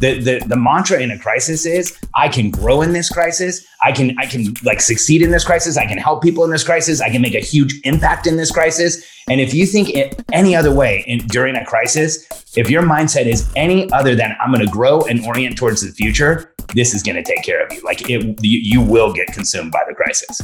The mantra in a crisis is I can grow in this crisis. I can like succeed in this crisis. I can help people in this crisis. I can make a huge impact in this crisis. And if you think it any other way during a crisis, if your mindset is any other than I'm going to grow and orient towards the future, this is going to take care of you. Like you will get consumed by the crisis.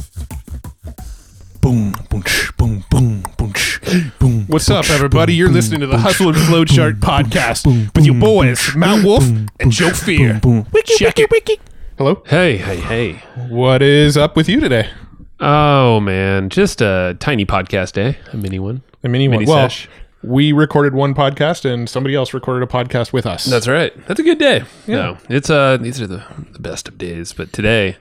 Boom, boom, boom, boom, boom, boom. What's up, everybody? You're listening to the Hustle and Flowchart podcast with your boys, Matt Wolf and Joe Fear. Check it. Hello? Hey. What is up with you today? Oh, man. Just a tiny podcast day. A mini one. Mini sesh. We recorded one podcast and somebody else recorded a podcast with us. That's right. That's a good day. Yeah. No, it's these are the best of days. But today,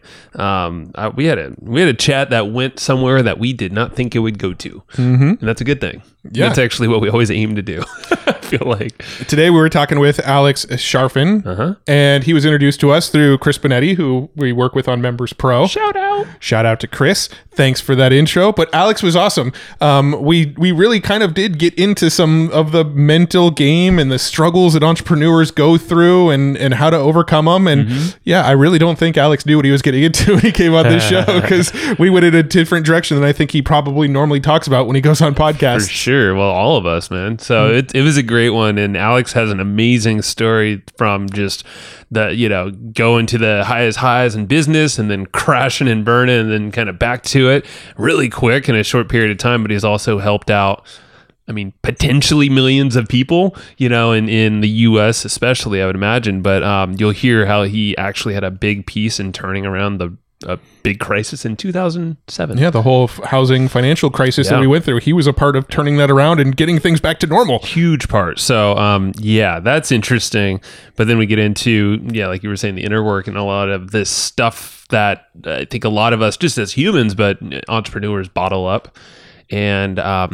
we had a chat that went somewhere that we did not think it would go to, and that's a good thing. Yeah, that's actually what we always aim to do. I feel like today we were talking with Alex Charfen, and he was introduced to us through Chris Benetti, who we work with on Members Pro. Shout out to Chris. Thanks for that intro. But Alex was awesome. We really kind of did get into some of the mental game and the struggles that entrepreneurs go through and how to overcome them. And yeah, I really don't think Alex knew what he was getting into when he came on this show, because we went in a different direction than I think he probably normally talks about when he goes on podcasts. For sure. Well, all of us, man. So it was a great one. And Alex has an amazing story from just going to the highest highs in business and then crashing and burning and then kind of back to it really quick in a short period of time. But he's also helped out, potentially millions of people, in the U.S. especially, I would imagine. But you'll hear how he actually had a big piece in turning around a big crisis in 2007. Yeah, the whole housing financial crisis that we went through. He was a part of turning that around and getting things back to normal. Huge part. So, that's interesting. But then we get into, like you were saying, the inner work and a lot of this stuff that I think a lot of us, just as humans, but entrepreneurs bottle up. And,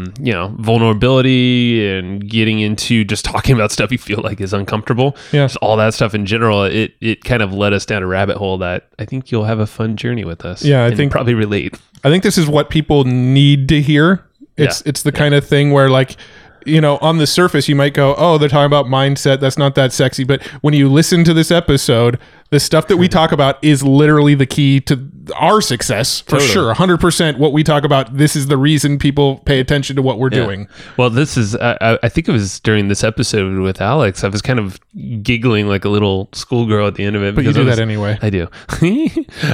vulnerability and getting into just talking about stuff you feel like is uncomfortable. Yeah. Just all that stuff in general, it kind of led us down a rabbit hole that I think you'll have a fun journey with us. Yeah, I think probably relate. I think this is what people need to hear. It's the kind of thing where, like, on the surface, you might go, oh, they're talking about mindset. That's not that sexy. But when you listen to this episode, the stuff that we talk about is literally the key to our success, for sure. 100% what we talk about. This is the reason people pay attention to what we're doing. Well, this is, I think it was during this episode with Alex, I was kind of giggling like a little schoolgirl at the end of it. But you do that anyway. I do. We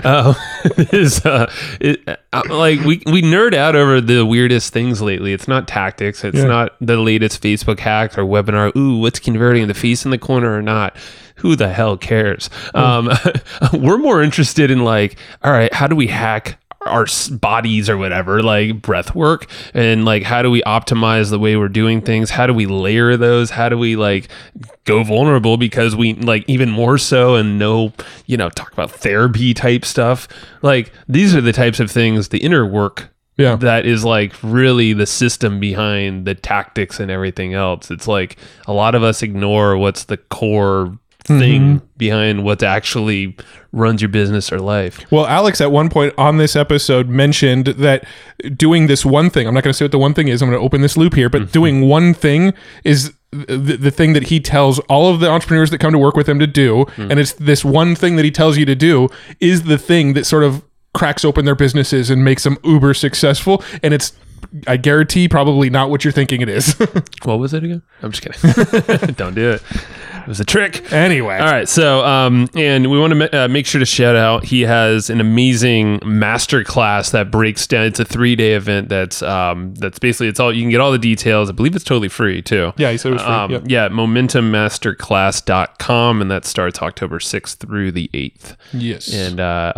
nerd out over the weirdest things lately. It's not tactics. It's not the latest Facebook hack or webinar. Ooh, what's converting, the face in the corner or not? Who the hell cares? We're more interested in, like, all right, how do we hack our bodies or whatever, like breath work, and like how do we optimize the way we're doing things? How do we layer those? How do we like go vulnerable because we like even more so and talk about therapy type stuff. Like these are the types of things, the inner work that is like really the system behind the tactics and everything else. It's like a lot of us ignore what's the core thing behind what actually runs your business or life. Well, Alex at one point on this episode mentioned that doing this one thing, I'm not going to say what the one thing is, I'm going to open this loop here, but doing one thing is the thing that he tells all of the entrepreneurs that come to work with him to do. And it's this one thing that he tells you to do is the thing that sort of cracks open their businesses and makes them uber successful. And it's, I guarantee, probably not what you're thinking it is. What was it again? I'm just kidding. Don't do it. It was a trick. Anyway. All right. So, and we want to make sure to shout out, he has an amazing masterclass that breaks down. It's a 3-day event that's basically, it's all, you can get all the details. I believe it's totally free too. Yeah, he said it was free. Yeah, momentummasterclass.com, and that starts October 6th through the 8th. Yes. And,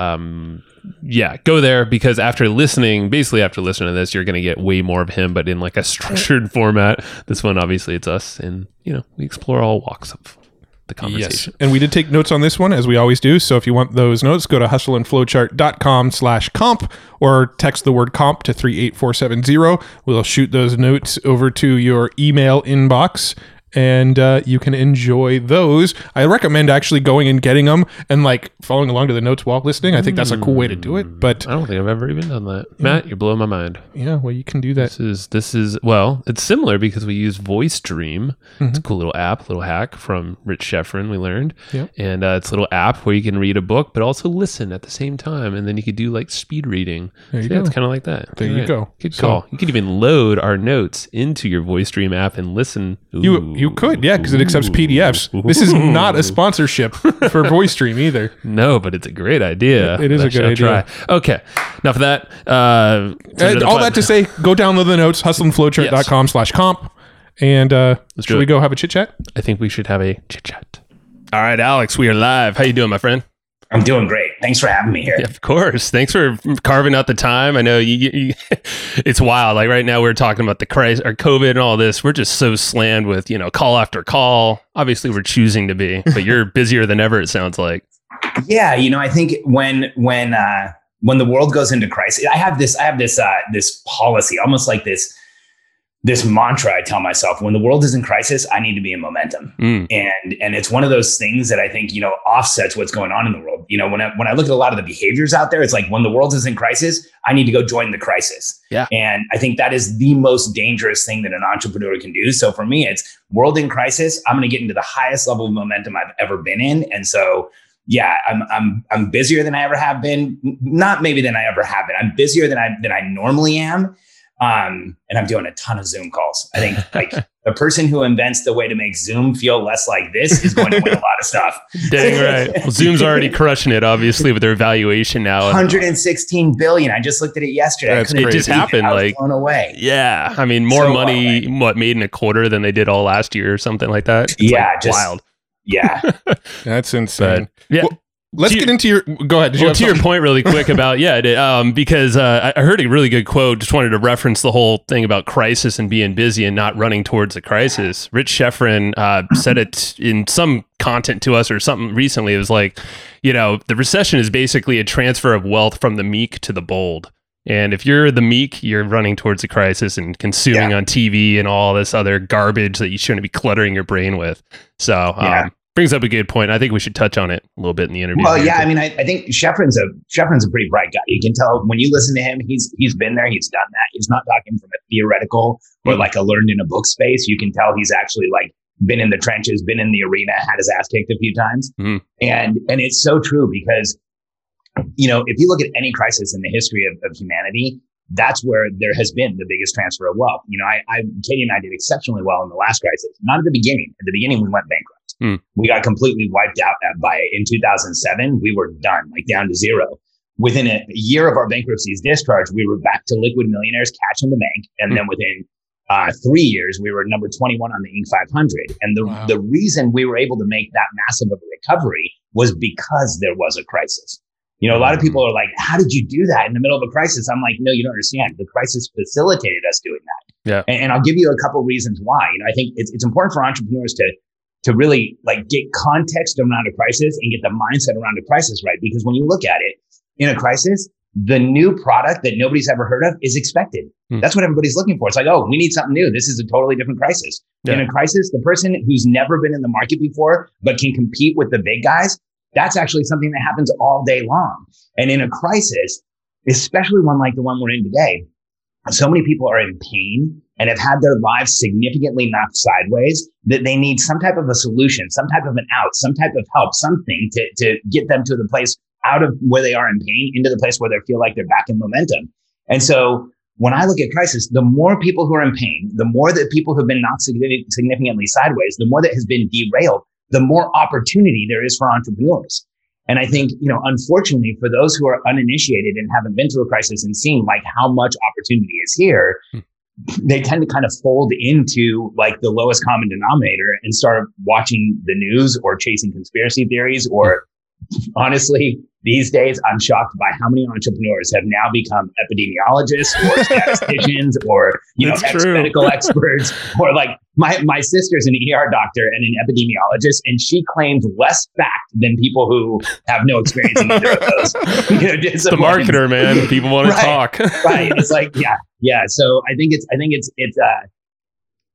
go there, because after listening to this, you're going to get way more of him, but in like a structured format. This one, obviously, it's us, and we explore all walks of the conversation. Yes. And we did take notes on this one, as we always do. So if you want those notes, go to hustleandflowchart.com/comp or text the word comp to 38470. We'll shoot those notes over to your email inbox. and you can enjoy those. I recommend actually going and getting them and like following along to the notes while listening. I think that's a cool way to do it. But I don't think I've ever even done that. Matt, you're blowing my mind. Yeah, well, you can do that. This is well, it's similar because we use Voice Dream. It's a cool little app, little hack from Rich Schefren, we learned. Yep. And it's a little app where you can read a book, but also listen at the same time. And then you could do like speed reading. There you So, go. it's kind of like that. There you go. Good So- call. You could even load our notes into your Voice Dream app and listen. You could, yeah, because it accepts PDFs. This is not a sponsorship for VoiceStream either. No, but it's a great idea. It is a good idea. Okay, enough of that. And all that to say, go download the notes, hustleandflowchart.com/comp. And should do we it. go have a chit chat? I think we should have a chit chat. All right, Alex, we are live. How you doing, my friend? I'm doing great. Thanks for having me here. Yeah, of course. Thanks for carving out the time. I know you it's wild. Like right now we're talking about the crisis or COVID and all this. We're just so slammed with, call after call. Obviously we're choosing to be, but you're busier than ever, it sounds like. Yeah, I think when the world goes into crisis, I have this policy, almost like this mantra I tell myself: when the world is in crisis, I need to be in momentum. And it's one of those things that I think, offsets what's going on in the world. When I look at a lot of the behaviors out there, it's like when the world is in crisis, I need to go join the crisis. Yeah. And I think that is the most dangerous thing that an entrepreneur can do. So for me, it's world in crisis. I'm going to get into the highest level of momentum I've ever been in. And so, yeah, I'm busier than I ever have been. Not maybe than I ever have been. I'm busier than I normally am. And I'm doing a ton of Zoom calls. I think like the person who invents the way to make Zoom feel less like this is going to win a lot of stuff. Dang right. Well, Zoom's already crushing it, obviously, with their valuation now. 116 billion. I just looked at it yesterday. That's crazy. It just happened. I was blown away. Yeah. I mean, more money, made in a quarter than they did all last year or something like that. It's wild. Yeah. That's insane. Yeah. Well, let's get into your. Go ahead. To your point, really quick about because I heard a really good quote. Just wanted to reference the whole thing about crisis and being busy and not running towards the crisis. Rich Schefren said it in some content to us or something recently. It was like, the recession is basically a transfer of wealth from the meek to the bold. And if you're the meek, you're running towards the crisis and consuming on TV and all this other garbage that you shouldn't be cluttering your brain with. So. Brings up a good point. I think we should touch on it a little bit in the interview. Well, yeah, I mean, I think Schefren's a pretty bright guy. You can tell when you listen to him, he's been there, he's done that. He's not talking from a theoretical or like a learned in a book space. You can tell he's actually like been in the trenches, been in the arena, had his ass kicked a few times. And it's so true because, if you look at any crisis in the history of humanity, that's where there has been the biggest transfer of wealth. Katie and I did exceptionally well in the last crisis. Not at the beginning. At the beginning, we went bankrupt. We got completely wiped out in 2007. We were done, like down to zero. Within a year of our bankruptcy's discharge, we were back to liquid millionaires, cash in the bank. And then within 3 years, we were number 21 on the Inc. 500. And the reason we were able to make that massive of a recovery was because there was a crisis. A lot of people are like, how did you do that in the middle of a crisis? I'm like, no, you don't understand. The crisis facilitated us doing that. Yeah. And I'll give you a couple reasons why. I think it's important for entrepreneurs to really like get context around a crisis and get the mindset around a crisis right. Because when you look at it in a crisis, the new product that nobody's ever heard of is expected. That's what everybody's looking for. It's like, oh, we need something new. This is a totally different crisis. In a crisis, the person who's never been in the market before, but can compete with the big guys, that's actually something that happens all day long. And in a crisis, especially one like the one we're in today, so many people are in pain and have had their lives significantly knocked sideways that they need some type of a solution, some type of an out, some type of help, something to get them to the place out of where they are in pain into the place where they feel like they're back in momentum. And so when I look at crisis, the more people who are in pain, the more that people who've been knocked significantly sideways, the more that has been derailed, the more opportunity there is for entrepreneurs. And I think, unfortunately, for those who are uninitiated and haven't been through a crisis and seen like how much opportunity is here, they tend to kind of fold into like the lowest common denominator and start watching the news or chasing conspiracy theories. Or honestly, these days, I'm shocked by how many entrepreneurs have now become epidemiologists or statisticians or, medical experts. Or like my sister's an ER doctor and an epidemiologist, and she claims less fact than people who have no experience in either of those. It's the marketer, man. People want to talk. Right. It's like, yeah. So I think it's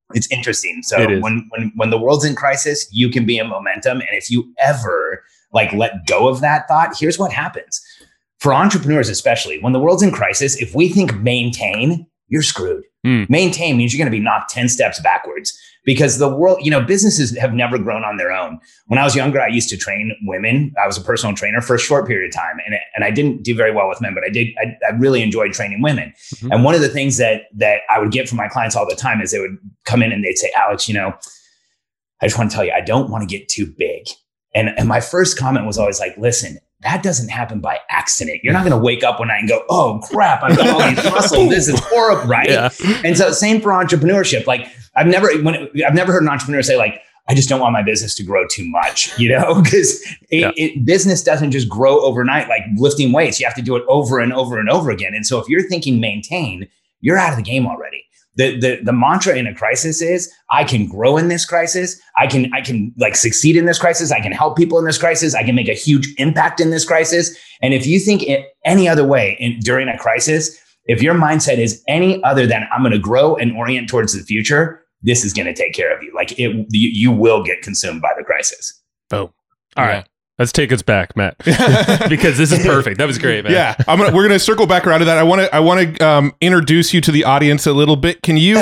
It's interesting. So when the world's in crisis, you can be in momentum. And if you ever like let go of that thought, here's what happens. For entrepreneurs, especially when the world's in crisis, if we think maintain, you're screwed. Maintain means you're going to be knocked 10 steps backwards because the world, businesses have never grown on their own. When I was younger, I used to train women. I was a personal trainer for a short period of time. And I didn't do very well with men, but I really enjoyed training women. Mm-hmm. And one of the things that I would get from my clients all the time is they would come in and they'd say, Alex, I just want to tell you, I don't want to get too big. And my first comment was always like, listen, that doesn't happen by accident. You're not going to wake up one night and go, oh crap, I've got all these muscles. This is horrible, right? Yeah. And so same for entrepreneurship. Like I've never heard an entrepreneur say like, I just don't want my business to grow too much, because business doesn't just grow overnight like lifting weights. You have to do it over and over and over again. And so if you're thinking maintain, you're out of the game already. The mantra in a crisis is I can grow in this crisis. I can like succeed in this crisis. I can help people in this crisis. I can make a huge impact in this crisis. And if you think it any other way during a crisis, if your mindset is any other than I'm going to grow and orient towards the future, this is going to take care of you. Like you will get consumed by the crisis. Oh, all right. Let's take us back, Matt, because this is perfect. That was great, man. Yeah, we're gonna circle back around to that. I want to introduce you to the audience a little bit. Can you?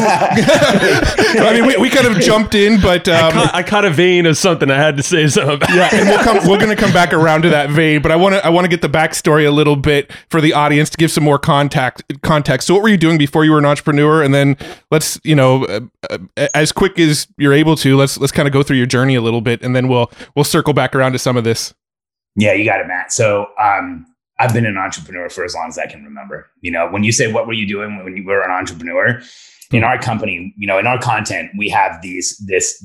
I mean, we kind of jumped in, but I caught a vein of something I had to say something about. Yeah, and we're gonna come back around to that vein, but I want to get the backstory a little bit for the audience to give some more context. So, what were you doing before you were an entrepreneur? And then let's, as quick as you're able to, let's kind of go through your journey a little bit, and then we'll circle back around to some of this. Yeah, you got it, Matt. So I've been an entrepreneur for as long as I can remember. When you say, what were you doing when you were an entrepreneur? In our company, in our content, we have this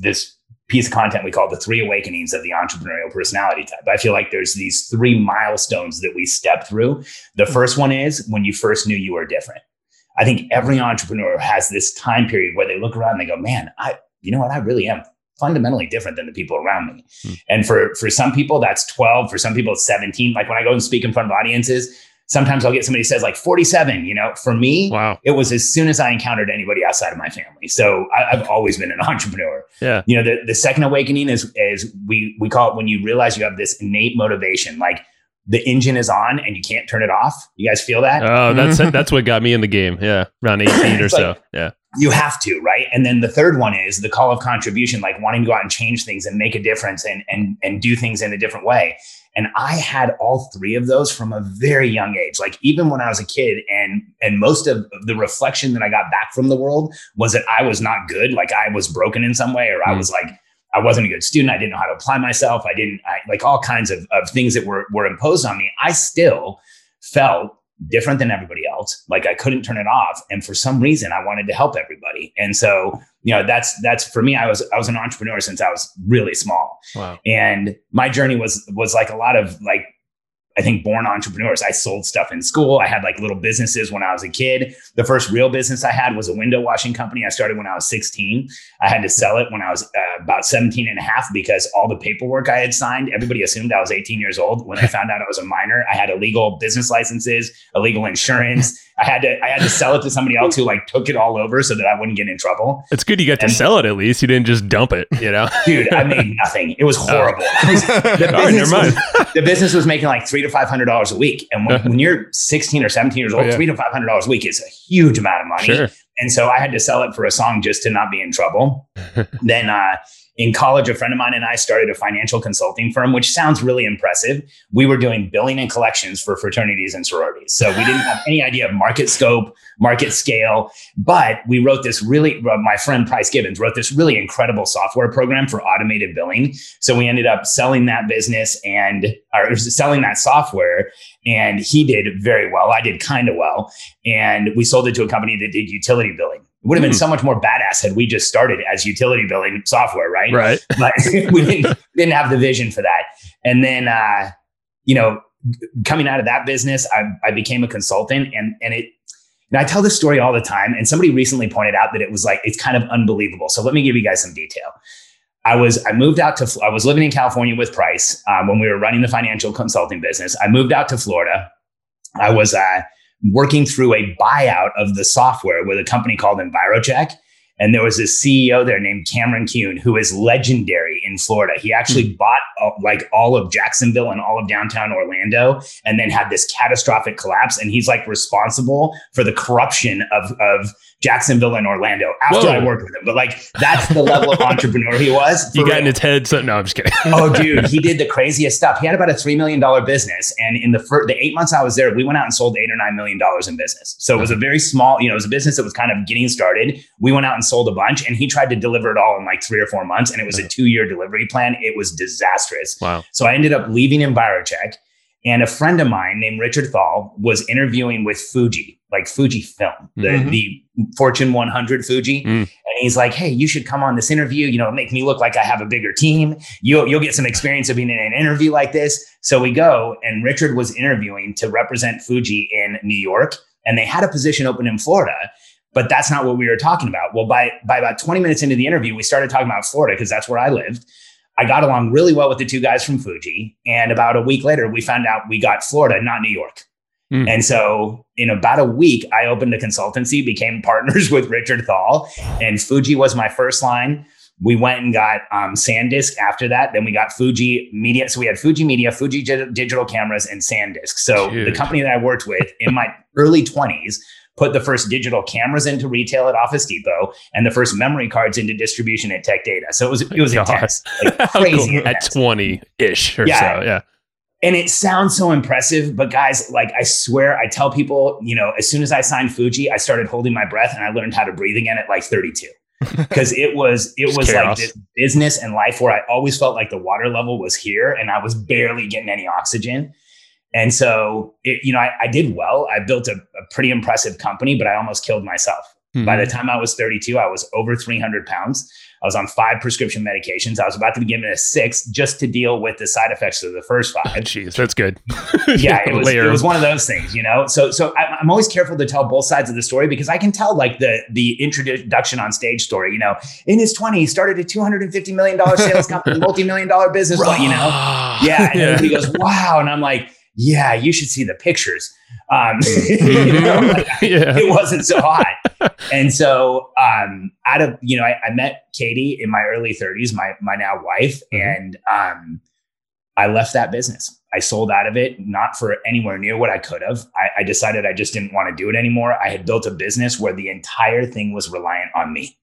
piece of content we call the 3 awakenings of the entrepreneurial personality type. I feel like there's these 3 milestones that we step through. The first one is when you first knew you were different. I think every entrepreneur has this time period where they look around and they go, man, I really am fundamentally different than the people around me. And for some people, that's 12. For some people, it's 17. Like when I go and speak in front of audiences, sometimes I'll get somebody who says like 47. For me, wow. It was as soon as I encountered anybody outside of my family. So I've always been an entrepreneur. Yeah. The second awakening is we call it when you realize you have this innate motivation, like the engine is on and you can't turn it off. You guys feel that? Oh, that's what got me in the game. Yeah. Around 18 or so. Yeah. You have to, right? And then the third one is the call of contribution, like wanting to go out and change things and make a difference and do things in a different way. And I had all 3 of those from a very young age. Like even when I was a kid, and most of the reflection that I got back from the world was that I was not good. Like I was broken in some way, or I was like, I wasn't a good student. I didn't know how to apply myself. I like all kinds of things that were imposed on me. I still felt different than everybody else. Like I couldn't turn it off. And for some reason I wanted to help everybody. And so, that's for me, I was an entrepreneur since I was really small. Wow. And my journey was like a lot of like, I think born entrepreneurs. I sold stuff in school. I had like little businesses when I was a kid. The first real business I had was a window washing company. I started when I was 16. I had to sell it when I was about 17 and a half because all the paperwork I had signed, everybody assumed I was 18 years old. When I found out I was a minor, I had illegal business licenses, illegal insurance. I had to sell it to somebody else who like took it all over so that I wouldn't get in trouble. It's good you got to sell it at least. You didn't just dump it, Dude, I made nothing. It was horrible. The business was making like $300 to $500 a week. And when you're 16 or 17 years old, $300 to $500 a week is a huge amount of money. Sure. And so I had to sell it for a song just to not be in trouble. Then in college, a friend of mine and I started a financial consulting firm, which sounds really impressive. We were doing billing and collections for fraternities and sororities. So we didn't have any idea of market scope, market scale, but we wrote this my friend Price Gibbons wrote this really incredible software program for automated billing. So we ended up selling that business or selling that software, and he did very well. I did kind of well. And we sold it to a company that did utility billing. It would have been so much more badass had we just started as utility billing software, right? Right. But we didn't have the vision for that. And then, coming out of that business, I became a consultant, and I tell this story all the time. And somebody recently pointed out that it was like, it's kind of unbelievable. So let me give you guys some detail. I was living in California with Price when we were running the financial consulting business. I moved out to Florida. I was working through a buyout of the software with a company called EnviroCheck. And there was this CEO there named Cameron Kuhn, who is legendary in Florida. He actually bought like all of Jacksonville and all of downtown Orlando, and then had this catastrophic collapse. And he's like responsible for the corruption of Jacksonville and Orlando after I worked with him. But like, that's the level of entrepreneur he was. You got in his head. So no, I'm just kidding. Oh, dude, he did the craziest stuff. He had about a $3 million business. And in the 8 months I was there, we went out and sold $8 or $9 million in business. So it was a very small, it was a business that was kind of getting started. We went out and sold a bunch, and he tried to deliver it all in like 3 or 4 months. And it was a 2-year delivery plan. It was disastrous. Wow. So I ended up leaving EnviroCheck. And a friend of mine named Richard Thal was interviewing with Fuji, like Fujifilm, the Fortune 100 Fuji. And he's like, hey, you should come on this interview, make me look like I have a bigger team. You'll get some experience of being in an interview like this. So we go, and Richard was interviewing to represent Fuji in New York. And they had a position open in Florida, but that's not what we were talking about. Well, by about 20 minutes into the interview, we started talking about Florida because that's where I lived. I got along really well with the two guys from Fuji. And about a week later, we found out we got Florida, not New York. And so in about a week, I opened a consultancy, became partners with Richard Thal, and Fuji was my first line. We went and got SanDisk after that. Then we got Fuji Media. So we had Fuji Media, Fuji Digital Cameras, and SanDisk. So the company that I worked with in my early 20s put the first digital cameras into retail at Office Depot and the first memory cards into distribution at Tech Data. So it was intense, like crazy intense. At 20-ish or so. Yeah. And it sounds so impressive, but guys, like, I swear, I tell people, as soon as I signed Fuji, I started holding my breath, and I learned how to breathe again at like 32. Because it was like this business and life where I always felt like the water level was here and I was barely getting any oxygen. And so, I did well. I built a pretty impressive company, but I almost killed myself. By the time I was 32, I was over 300 pounds. I was on 5 prescription medications. I was about to be given a 6th just to deal with the side effects of the first 5. Jeez, that's good. Yeah, it was one of those things, So I'm always careful to tell both sides of the story, because I can tell like the introduction on stage story. In his 20s, he started a $250 million sales company, multi-million-dollar business. But, yeah, and everybody goes, wow, and I'm like, yeah, you should see the pictures. It wasn't so hot. And so I met Katie in my early 30s, my now wife, and I left that business. I sold out of it, not for anywhere near what I could have. I decided I just didn't want to do it anymore. I had built a business where the entire thing was reliant on me.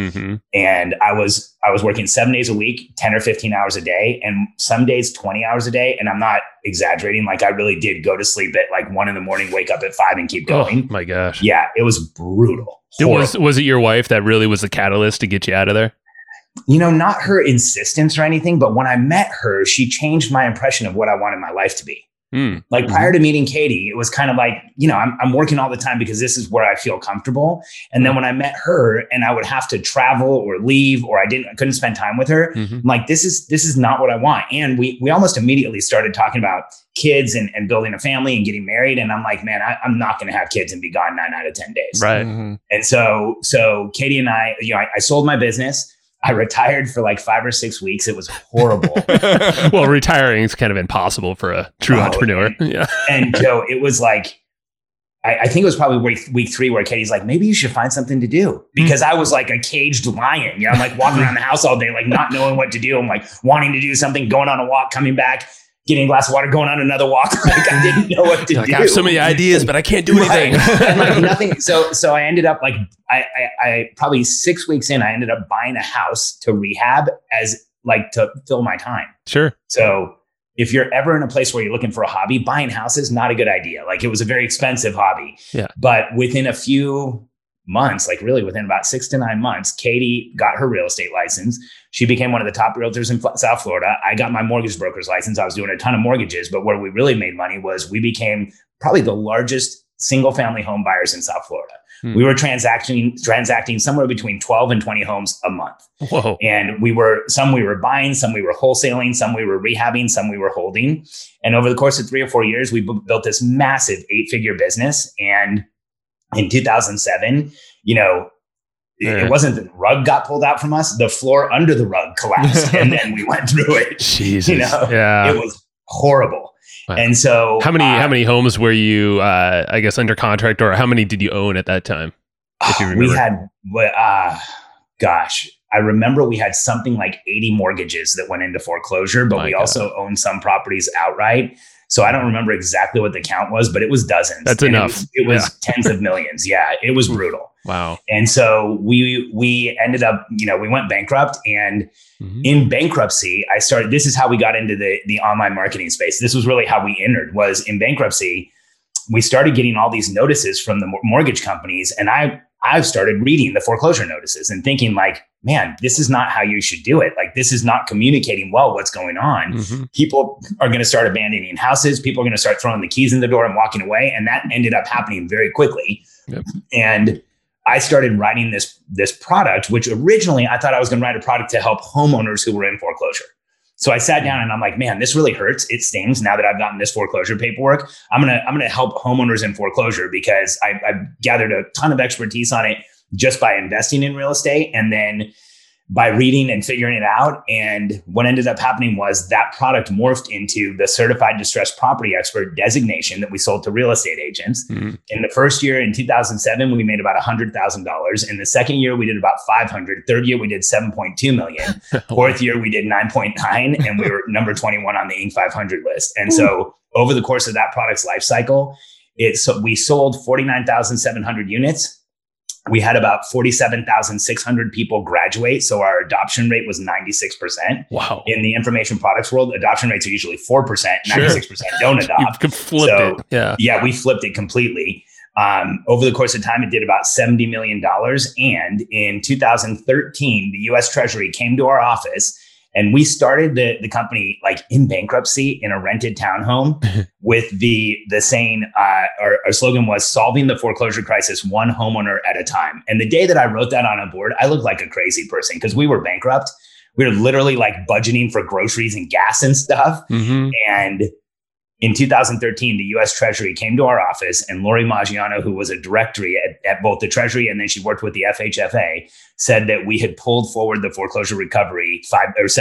And I was working 7 days a week, 10 or 15 hours a day, and some days 20 hours a day. And I'm not exaggerating. Like, I really did go to sleep at like 1 a.m, wake up at 5 and keep going. Oh my gosh. Yeah, it was brutal. Was it your wife that really was the catalyst to get you out of there? Not her insistence or anything, but when I met her, she changed my impression of what I wanted my life to be. Like, prior to meeting Katie, it was kind of like, I'm working all the time because this is where I feel comfortable. And then when I met her and I would have to travel or leave, or I couldn't spend time with her, I'm like, this is not what I want. And we almost immediately started talking about kids and building a family and getting married. And I'm like, man, I'm not going to have kids and be gone 9 out of 10 days. Right. And so Katie and I sold my business. I retired for like 5 or 6 weeks. It was horrible. Well, retiring is kind of impossible for a true entrepreneur. Yeah. And Joe, it was like, I think it was probably week 3 where Katie's like, maybe you should find something to do, because I was like a caged lion. I'm like walking around the house all day, like not knowing what to do. I'm like wanting to do something, going on a walk, coming back, getting a glass of water, going on another walk. Like, I didn't know what to do. I have so many ideas, but I can't do anything. And like nothing. So I ended up like, I probably 6 weeks in, I ended up buying a house to rehab as like to fill my time. Sure. So if you're ever in a place where you're looking for a hobby, buying houses, not a good idea. Like, it was a very expensive hobby. Yeah. But within a few months, like really within about 6 to 9 months, Katie got her real estate license. She became one of the top realtors in South Florida. I got my mortgage broker's license. I was doing a ton of mortgages, but where we really made money was we became probably the largest single family home buyers in South Florida. We were transacting somewhere between 12 and 20 homes a month. Whoa. And some we were buying, some we were wholesaling, some we were rehabbing, some we were holding. And over the course of 3 or 4 years, we built this massive 8-figure business. And in 2007, it wasn't the rug got pulled out from us, the floor under the rug collapsed, and then we went through it. Jesus. Yeah. It was horrible. Wow. And so how many homes were you, I guess, under contract, or how many did you own at that time? If you remember. We had gosh, I remember we had something like 80 mortgages that went into foreclosure, but we also owned some properties outright. So I don't remember exactly what the count was, but it was dozens. That's enough. It was tens of millions. Yeah, it was brutal. Wow. And so we ended up, we went bankrupt, and in bankruptcy, this is how we got into the online marketing space. This was really how we entered, was in bankruptcy. We started getting all these notices from the mortgage companies, and I've started reading the foreclosure notices and thinking like, man, this is not how you should do it. Like, this is not communicating well what's going on. People are going to start abandoning houses. People are going to start throwing the keys in the door and walking away. And that ended up happening very quickly. Yep. And I started writing this product, which originally I thought I was going to write a product to help homeowners who were in foreclosure. So I sat down and I'm like, man, this really hurts. It stings now that I've gotten this foreclosure paperwork. I'm gonna help homeowners in foreclosure because I've gathered a ton of expertise on it just by investing in real estate and then by reading and figuring it out. And what ended up happening was that product morphed into the certified distressed property expert designation that we sold to real estate agents. In the first year, in 2007, we made about $100,000. In the second year, we did about 500. Third year, we did 7.2 million. Fourth year, we did 9.9, and we were number 21 on the Inc. 500 list. And so over the course of that product's life cycle, we sold 49,700 units. We had about 47,600 people graduate. So our adoption rate was 96%. Wow. In the information products world, adoption rates are usually 4%, 96% don't adopt. You flipped it. Yeah, we flipped it completely. Over the course of time, it did about $70 million. And in 2013, the US Treasury came to our office and we started the company like in bankruptcy in a rented townhome with the saying, our slogan was solving the foreclosure crisis one homeowner at a time. And the day that I wrote that on a board, I looked like a crazy person because we were bankrupt. We were literally like budgeting for groceries and gas and stuff. And in 2013, the US Treasury came to our office and Lori Maggiano, who was a directory at both the Treasury and then she worked with the FHFA, said that we had pulled forward the foreclosure recovery 5 to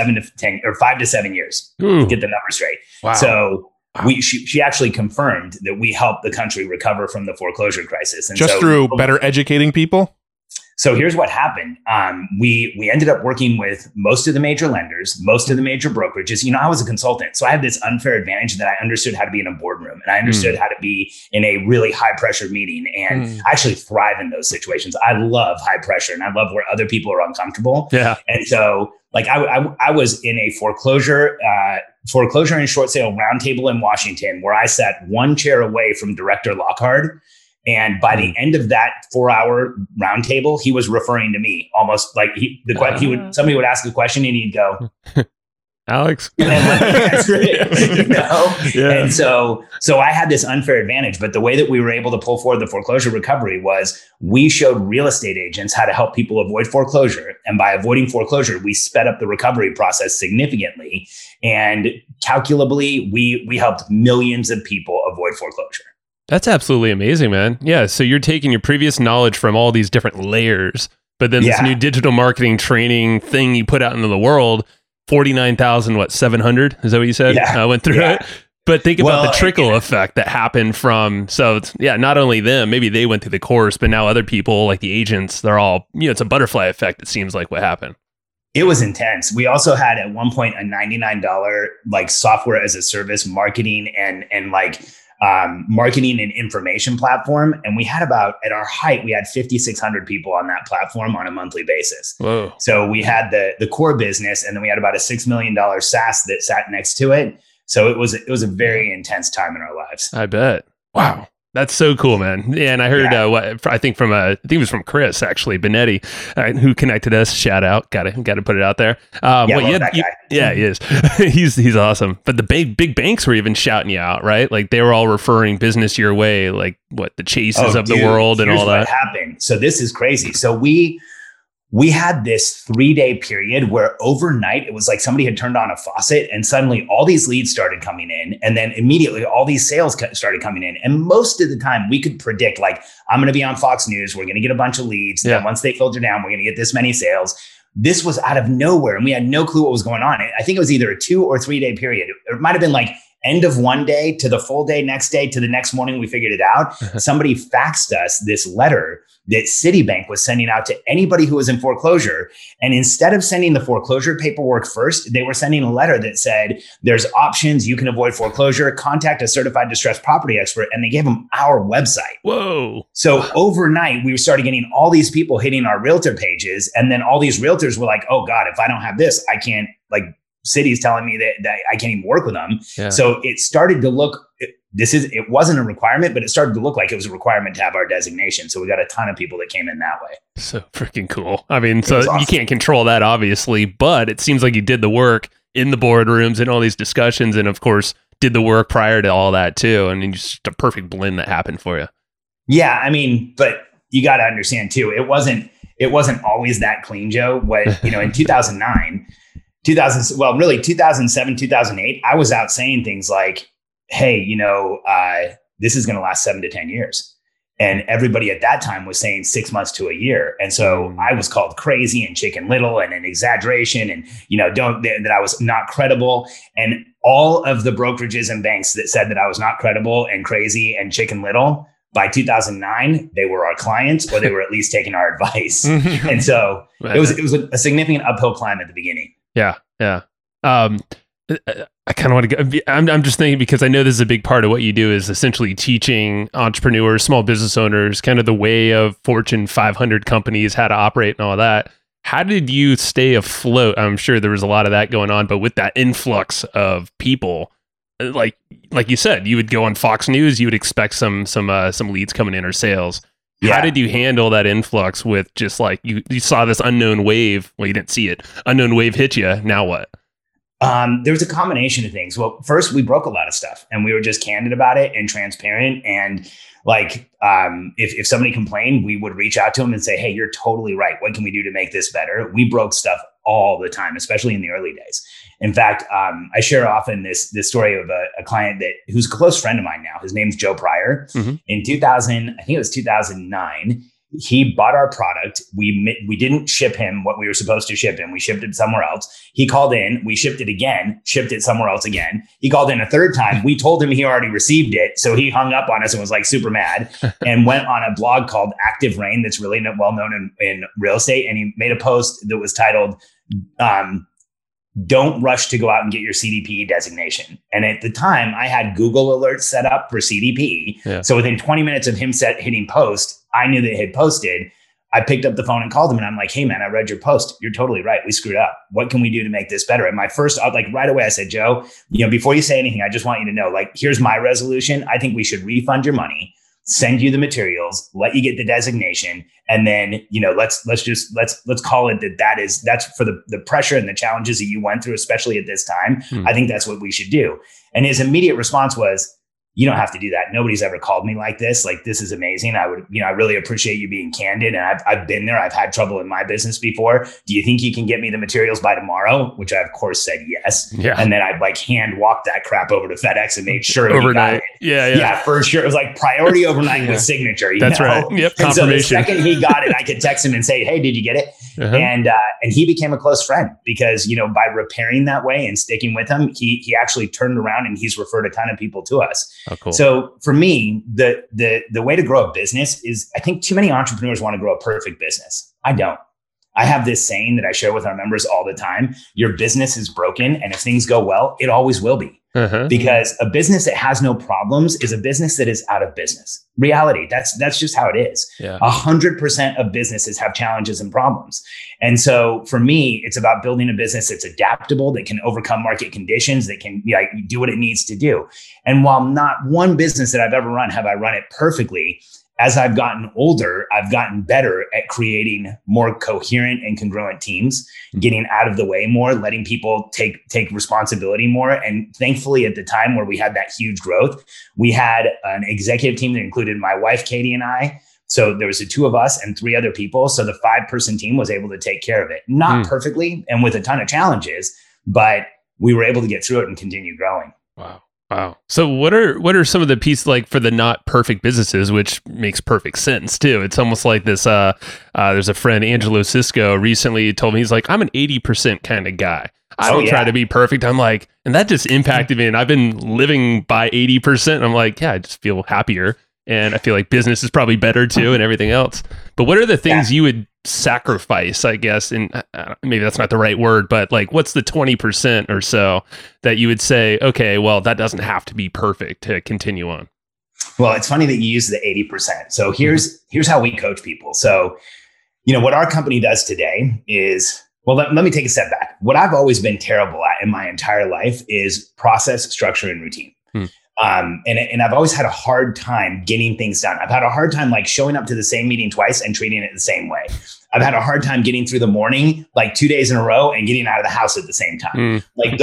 7 years. Get the numbers straight. Wow. So she actually confirmed that we helped the country recover from the foreclosure crisis. And just through better educating people? So here's what happened. We ended up working with most of the major lenders, most of the major brokerages. I was a consultant, so I had this unfair advantage that I understood how to be in a boardroom and I understood how to be in a really high pressure meeting. And I actually thrive in those situations. I love high pressure and I love where other people are uncomfortable. Yeah. And so like I was in a foreclosure and short sale roundtable in Washington where I sat one chair away from Director Lockhart. And by the end of that 4-hour roundtable, he was referring to me almost like somebody would ask a question and he'd go, Alex. And then let me answer it, Yeah. And so I had this unfair advantage, but the way that we were able to pull forward the foreclosure recovery was we showed real estate agents how to help people avoid foreclosure. And by avoiding foreclosure, we sped up the recovery process significantly. And calculably, we helped millions of people avoid foreclosure. That's absolutely amazing, man. Yeah. So you're taking your previous knowledge from all these different layers, but then this new digital marketing training thing you put out into the world, 49,700 is that what you said? Yeah. I went through it. But think about the trickle effect that happened from, not only them, maybe they went through the course, but now other people like the agents, they're all, it's a butterfly effect. It seems like what happened. It was intense. We also had at one point a $99 like software as a service marketing and marketing and information platform. And we had at our height, we had 5,600 people on that platform on a monthly basis. Whoa. So we had the core business and then we had about a $6 million SaaS that sat next to it. So it was a very intense time in our lives. I bet. Wow. That's so cool, man. Yeah, and I heard I think it was from Chris actually Benetti, who connected us. Shout out, got to put it out there. That guy. Yeah, he is. he's awesome. But the big banks were even shouting you out, right? Like they were all referring business your way, like the Chases of the world and all that. What happened? So this is crazy. So we had this 3-day period where overnight it was like somebody had turned on a faucet and suddenly all these leads started coming in. And then immediately all these sales started coming in. And most of the time we could predict like, I'm going to be on Fox News. We're going to get a bunch of leads. Yeah. Then once they filter down, we're going to get this many sales. This was out of nowhere. And we had no clue what was going on. I think it was either a 2 or 3 day period. It might've been like end of one day to the full day, next day to the next morning, we figured it out. Somebody faxed us this letter that Citibank was sending out to anybody who was in foreclosure. And instead of sending the foreclosure paperwork first, they were sending a letter that said, there's options, you can avoid foreclosure, contact a certified distressed property expert. And they gave them our website. Whoa. So overnight, we started getting all these people hitting our realtor pages. And then all these realtors were like, oh God, if I don't have this, I can't, like, Citi's telling me that I can't even work with them. Yeah. So it started to look, it wasn't a requirement, but it started to look like it was a requirement to have our designation. So we got a ton of people that came in that way. So freaking cool. I mean, so awesome. You can't control that obviously, but it seems like you did the work in the boardrooms and all these discussions. And of course, did the work prior to all that too. And just a perfect blend that happened for you. Yeah. I mean, but you got to understand too, it wasn't always that clean, Joe. What, in 2007, 2008, I was out saying things like, hey, this is going to last 7 to 10 years. And everybody at that time was saying 6 months to a year. And so I was called crazy and Chicken Little and an exaggeration and, that I was not credible. And all of the brokerages and banks that said that I was not credible and crazy and Chicken Little, by 2009, they were our clients, or they were at least taking our advice. And so it was a significant uphill climb at the beginning. Yeah. Yeah. I kind of want to go. I'm just thinking, because I know this is a big part of what you do, is essentially teaching entrepreneurs, small business owners, kind of the way of Fortune 500 companies, how to operate and all that. How did you stay afloat? I'm sure there was a lot of that going on, but with that influx of people, like you said, you would go on Fox News, you would expect some leads coming in or sales. Yeah. How did you handle that influx with just like you saw this unknown wave? Well, you didn't see it. Unknown wave hit you. Now what? There was a combination of things. Well, first, we broke a lot of stuff and we were just candid about it and transparent. And if somebody complained, we would reach out to them and say, hey, you're totally right. What can we do to make this better? We broke stuff all the time, especially in the early days. In fact, I share often this story of a client who's a close friend of mine now. His name's Joe Pryor. Mm-hmm. In 2009, he bought our product. We didn't ship him what we were supposed to ship him. We shipped it somewhere else. He called in. We shipped it again, shipped it somewhere else again. He called in a third time. We told him he already received it. So he hung up on us and was like super mad and went on a blog called Active Rain that's really well known in real estate. And he made a post that was titled, don't rush to go out and get your CDP designation. And at the time, I had Google alerts set up for CDP. Yeah. So within 20 minutes of him hitting post, I knew that it had posted. I picked up the phone and called him and I'm like, hey man, I read your post. You're totally right. We screwed up. What can we do to make this better? And my first, right away, I said, Joe, before you say anything, I just want you to know, here's my resolution. I think we should refund your money, send you the materials, let you get the designation. And then, let's call it that's for the pressure and the challenges that you went through, especially at this time. I think that's what we should do. And his immediate response was, you don't have to do that. Nobody's ever called me like this. This is amazing. I really appreciate you being candid. And I've been there. I've had trouble in my business before. Do you think you can get me the materials by tomorrow? Which I, of course, said yes. Yeah. And then I'd hand walk that crap over to FedEx and made sure overnight. Yeah, for sure. It was priority overnight with signature. That's right. Yep. And confirmation. So the second he got it, I could text him and say, hey, did you get it? Uh-huh. And he became a close friend because, by repairing that way and sticking with him, he actually turned around and he's referred a ton of people to us. Oh, cool. So for me, the way to grow a business is, I think too many entrepreneurs want to grow a perfect business. I don't. I have this saying that I share with our members all the time. Your business is broken. And if things go well, it always will be. Uh-huh. Because a business that has no problems is a business that is out of business. Reality. That's just how it is. 100% of businesses have challenges and problems. And so for me, it's about building a business that's adaptable, that can overcome market conditions, that can do what it needs to do. And while not one business that I've ever run have I run it perfectly, as I've gotten older, I've gotten better at creating more coherent and congruent teams, getting out of the way more, letting people take responsibility more. And thankfully, at the time where we had that huge growth, we had an executive team that included my wife, Katie, and I. So there was the two of us and 3 other people. So the 5-person team was able to take care of it. Not perfectly and with a ton of challenges, but we were able to get through it and continue growing. Wow. So what are some of the pieces for the not perfect businesses, which makes perfect sense too? It's almost like this, there's a friend, Angelo Cisco, recently told me, he's like, I'm an 80% kind of guy. I don't try to be perfect. I'm like, and that just impacted me. And I've been living by 80%. I'm like, yeah, I just feel happier. And I feel like business is probably better too and everything else. But what are the things you would sacrifice, I guess, and maybe that's not the right word, but like, what's the 20% or so that you would say, okay, well, that doesn't have to be perfect to continue on? Well, it's funny that you use the 80%. So here's how we coach people. So, you know, what our company does today is, well, let me take a step back. What I've always been terrible at in my entire life is process, structure, and routine. And I've always had a hard time getting things done. I've had a hard time like showing up to the same meeting twice and treating it the same way. I've had a hard time getting through the morning, like 2 days in a row, and getting out of the house at the same time. Like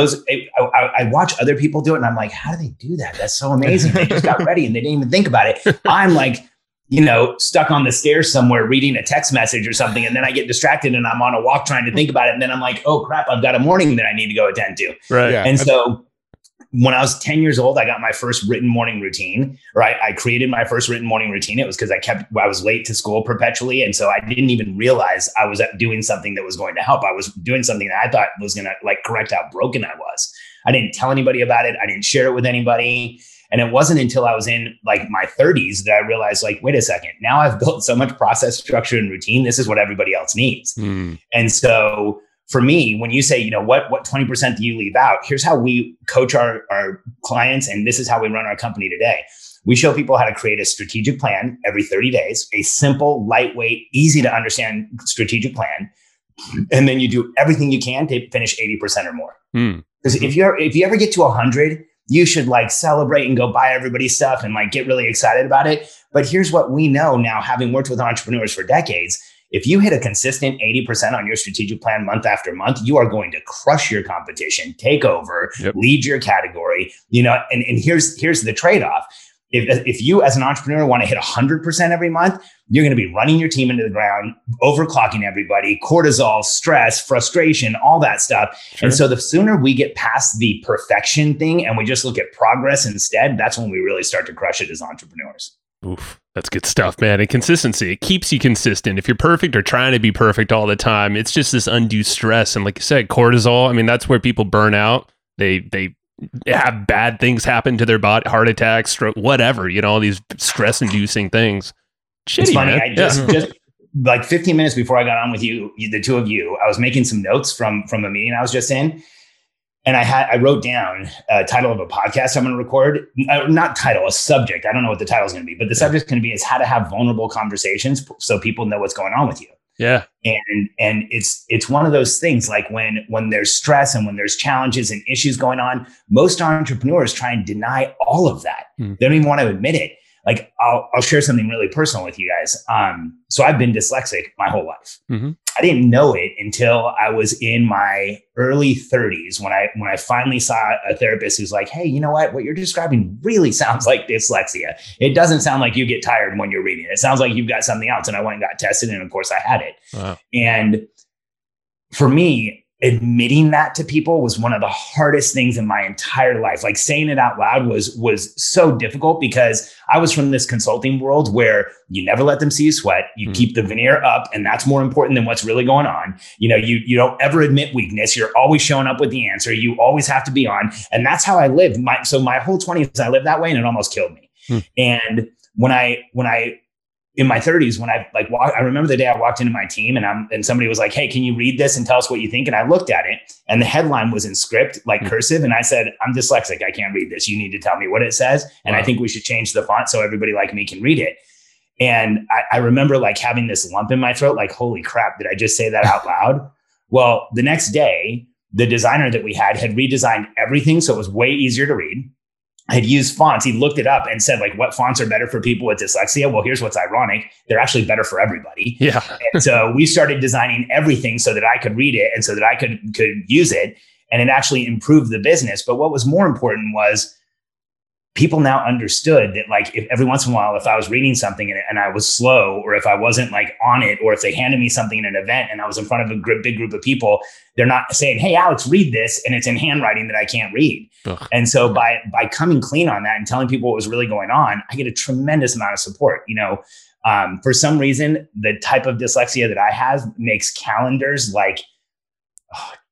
I watch other people do it and I'm like, how do they do that? That's so amazing. They just got ready and they didn't even think about it. I'm like, you know, stuck on the stairs somewhere reading a text message or something. And then I get distracted and I'm on a walk trying to think about it. And then I'm like, oh crap, I've got a morning that I need to go attend to. Right. Yeah. And so when I was 10 years old, I got my first written morning routine, right? I created my first written morning routine. It was because I was late to school perpetually. And so I didn't even realize I was doing something that was going to help. I was doing something that I thought was going to like correct how broken I was. I didn't tell anybody about it. I didn't share it with anybody. And it wasn't until I was in like my 30s that I realized like, wait a second, now I've built so much process, structure, and routine. This is what everybody else needs. And so for me, when you say, you know, what 20% do you leave out? Here's how we coach our clients. And this is how we run our company today. We show people how to create a strategic plan every 30 days, a simple, lightweight, easy to understand strategic plan. And then you do everything you can to finish 80% or more. Because if you ever get to 100, you should like celebrate and go buy everybody's stuff and like get really excited about it. But here's what we know now, having worked with entrepreneurs for decades. If you hit a consistent 80% on your strategic plan month after month, you are going to crush your competition, take over, lead your category, you know, and here's the trade-off. If you as an entrepreneur want to hit 100% every month, you're going to be running your team into the ground, overclocking everybody, cortisol, stress, frustration, all that stuff. Sure. And so the sooner we get past the perfection thing and we just look at progress instead, that's when we really start to crush it as entrepreneurs. Oof, that's good stuff, man. And consistency, it keeps you consistent. If you're perfect or trying to be perfect all the time, it's just this undue stress. And like you said, cortisol, I mean, that's where people burn out. They have bad things happen to their body, heart attacks, stroke, whatever, you know, all these stress inducing things. Shitty, it's funny. Man. I just like 15 minutes before I got on with you, the two of you, I was making some notes from a meeting I was just in. And I wrote down a title of a podcast I'm going to record. Not title, a subject. I don't know what the title is going to be, but the subject is going to be is how to have vulnerable conversations so people know what's going on with you. Yeah. And it's one of those things like when there's stress and when there's challenges and issues going on, most entrepreneurs try and deny all of that. They don't even want to admit it. Like I'll share something really personal with you guys. So I've been dyslexic my whole life. I didn't know it until I was in my early 30s when I finally saw a therapist who's like, hey, you know what you're describing really sounds like dyslexia. It doesn't sound like you get tired when you're reading. It sounds like you've got something else. And I went and got tested. And of course I had it. Wow. And for me, admitting that to people was one of the hardest things in my entire life. Like saying it out loud was so difficult because I was from this consulting world where you never let them see you sweat. You keep the veneer up, and that's more important than what's really going on. You know, you don't ever admit weakness. You're always showing up with the answer. You always have to be on. And that's how I lived. So my whole 20s, I lived that way, and it almost killed me. And when I in my 30s, when I remember the day I walked into my team and somebody was like, hey, can you read this and tell us what you think? And I looked at it and the headline was in script, like cursive. And I said, I'm dyslexic. I can't read this. You need to tell me what it says. And I think we should change the font so everybody like me can read it. And I remember like having this lump in my throat, like, holy crap, did I just say that out loud? Well, the next day, the designer that we had redesigned everything. So it was way easier to read. I had used fonts. He looked it up and said, like, what fonts are better for people with dyslexia? Well, here's what's ironic. They're actually better for everybody. Yeah. And so we started designing everything so that I could read it and so that I could use it. And it actually improved the business. But what was more important was people now understood that, like, if every once in a while, if I was reading something and I was slow, or if I wasn't like on it, or if they handed me something in an event and I was in front of a big group of people, they're not saying, hey, Alex, read this. And it's in handwriting that I can't read. Ugh. And so by coming clean on that and telling people what was really going on, I get a tremendous amount of support. You know, for some reason, the type of dyslexia that I have makes calendars like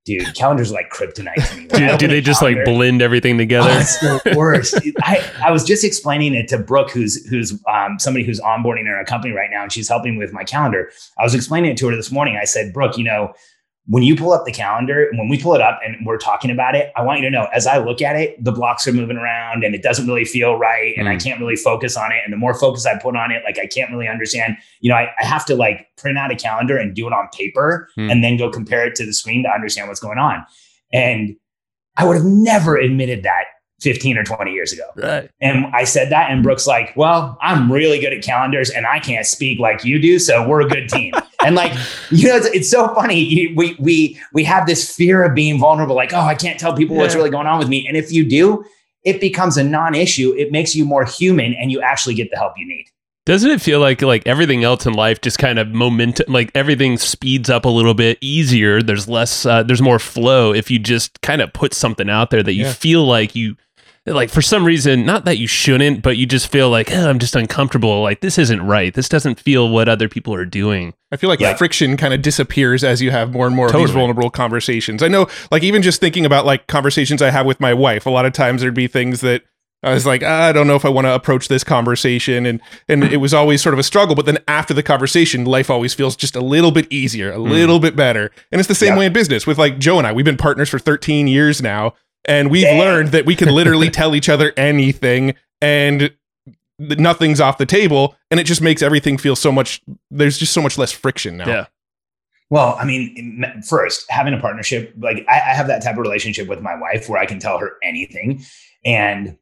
dude, calendars are like kryptonite to me. Do they just like blend everything together? Oh, it's the worst. I was just explaining it to Brooke, who's somebody who's onboarding in our company right now, and she's helping with my calendar. I was explaining it to her this morning. I said, Brooke, when you pull up the calendar, when we pull it up and we're talking about it, I want you to know, as I look at it, the blocks are moving around and it doesn't really feel right. And I can't really focus on it. And the more focus I put on it, like I can't really understand, I have to like print out a calendar and do it on paper and then go compare it to the screen to understand what's going on. And I would have never admitted that 15 or 20 years ago. Right. And I said that, and Brooke's like, well, I'm really good at calendars and I can't speak like you do. So we're a good team. And like, it's so funny. We have this fear of being vulnerable. Like, oh, I can't tell people what's really going on with me. And if you do, it becomes a non-issue. It makes you more human and you actually get the help you need. Doesn't it feel like everything else in life just kind of momentum, like everything speeds up a little bit easier? There's less, there's more flow if you just kind of put something out there that you feel like for some reason, not that you shouldn't, but you just feel like, I'm just uncomfortable. Like, this isn't right. This doesn't feel what other people are doing. I feel like friction kind of disappears as you have more and more of these vulnerable conversations. I know, like, even just thinking about like conversations I have with my wife, a lot of times there'd be things that I was like, I don't know if I want to approach this conversation. And it was always sort of a struggle. But then after the conversation, life always feels just a little bit easier, a little bit better. And it's the same way in business with like Joe and I. We've been partners for 13 years now. And we've learned that we can literally tell each other anything and nothing's off the table. And it just makes everything feel there's just so much less friction now. Yeah. Well, I mean, first, having a partnership, like I have that type of relationship with my wife where I can tell her anything. And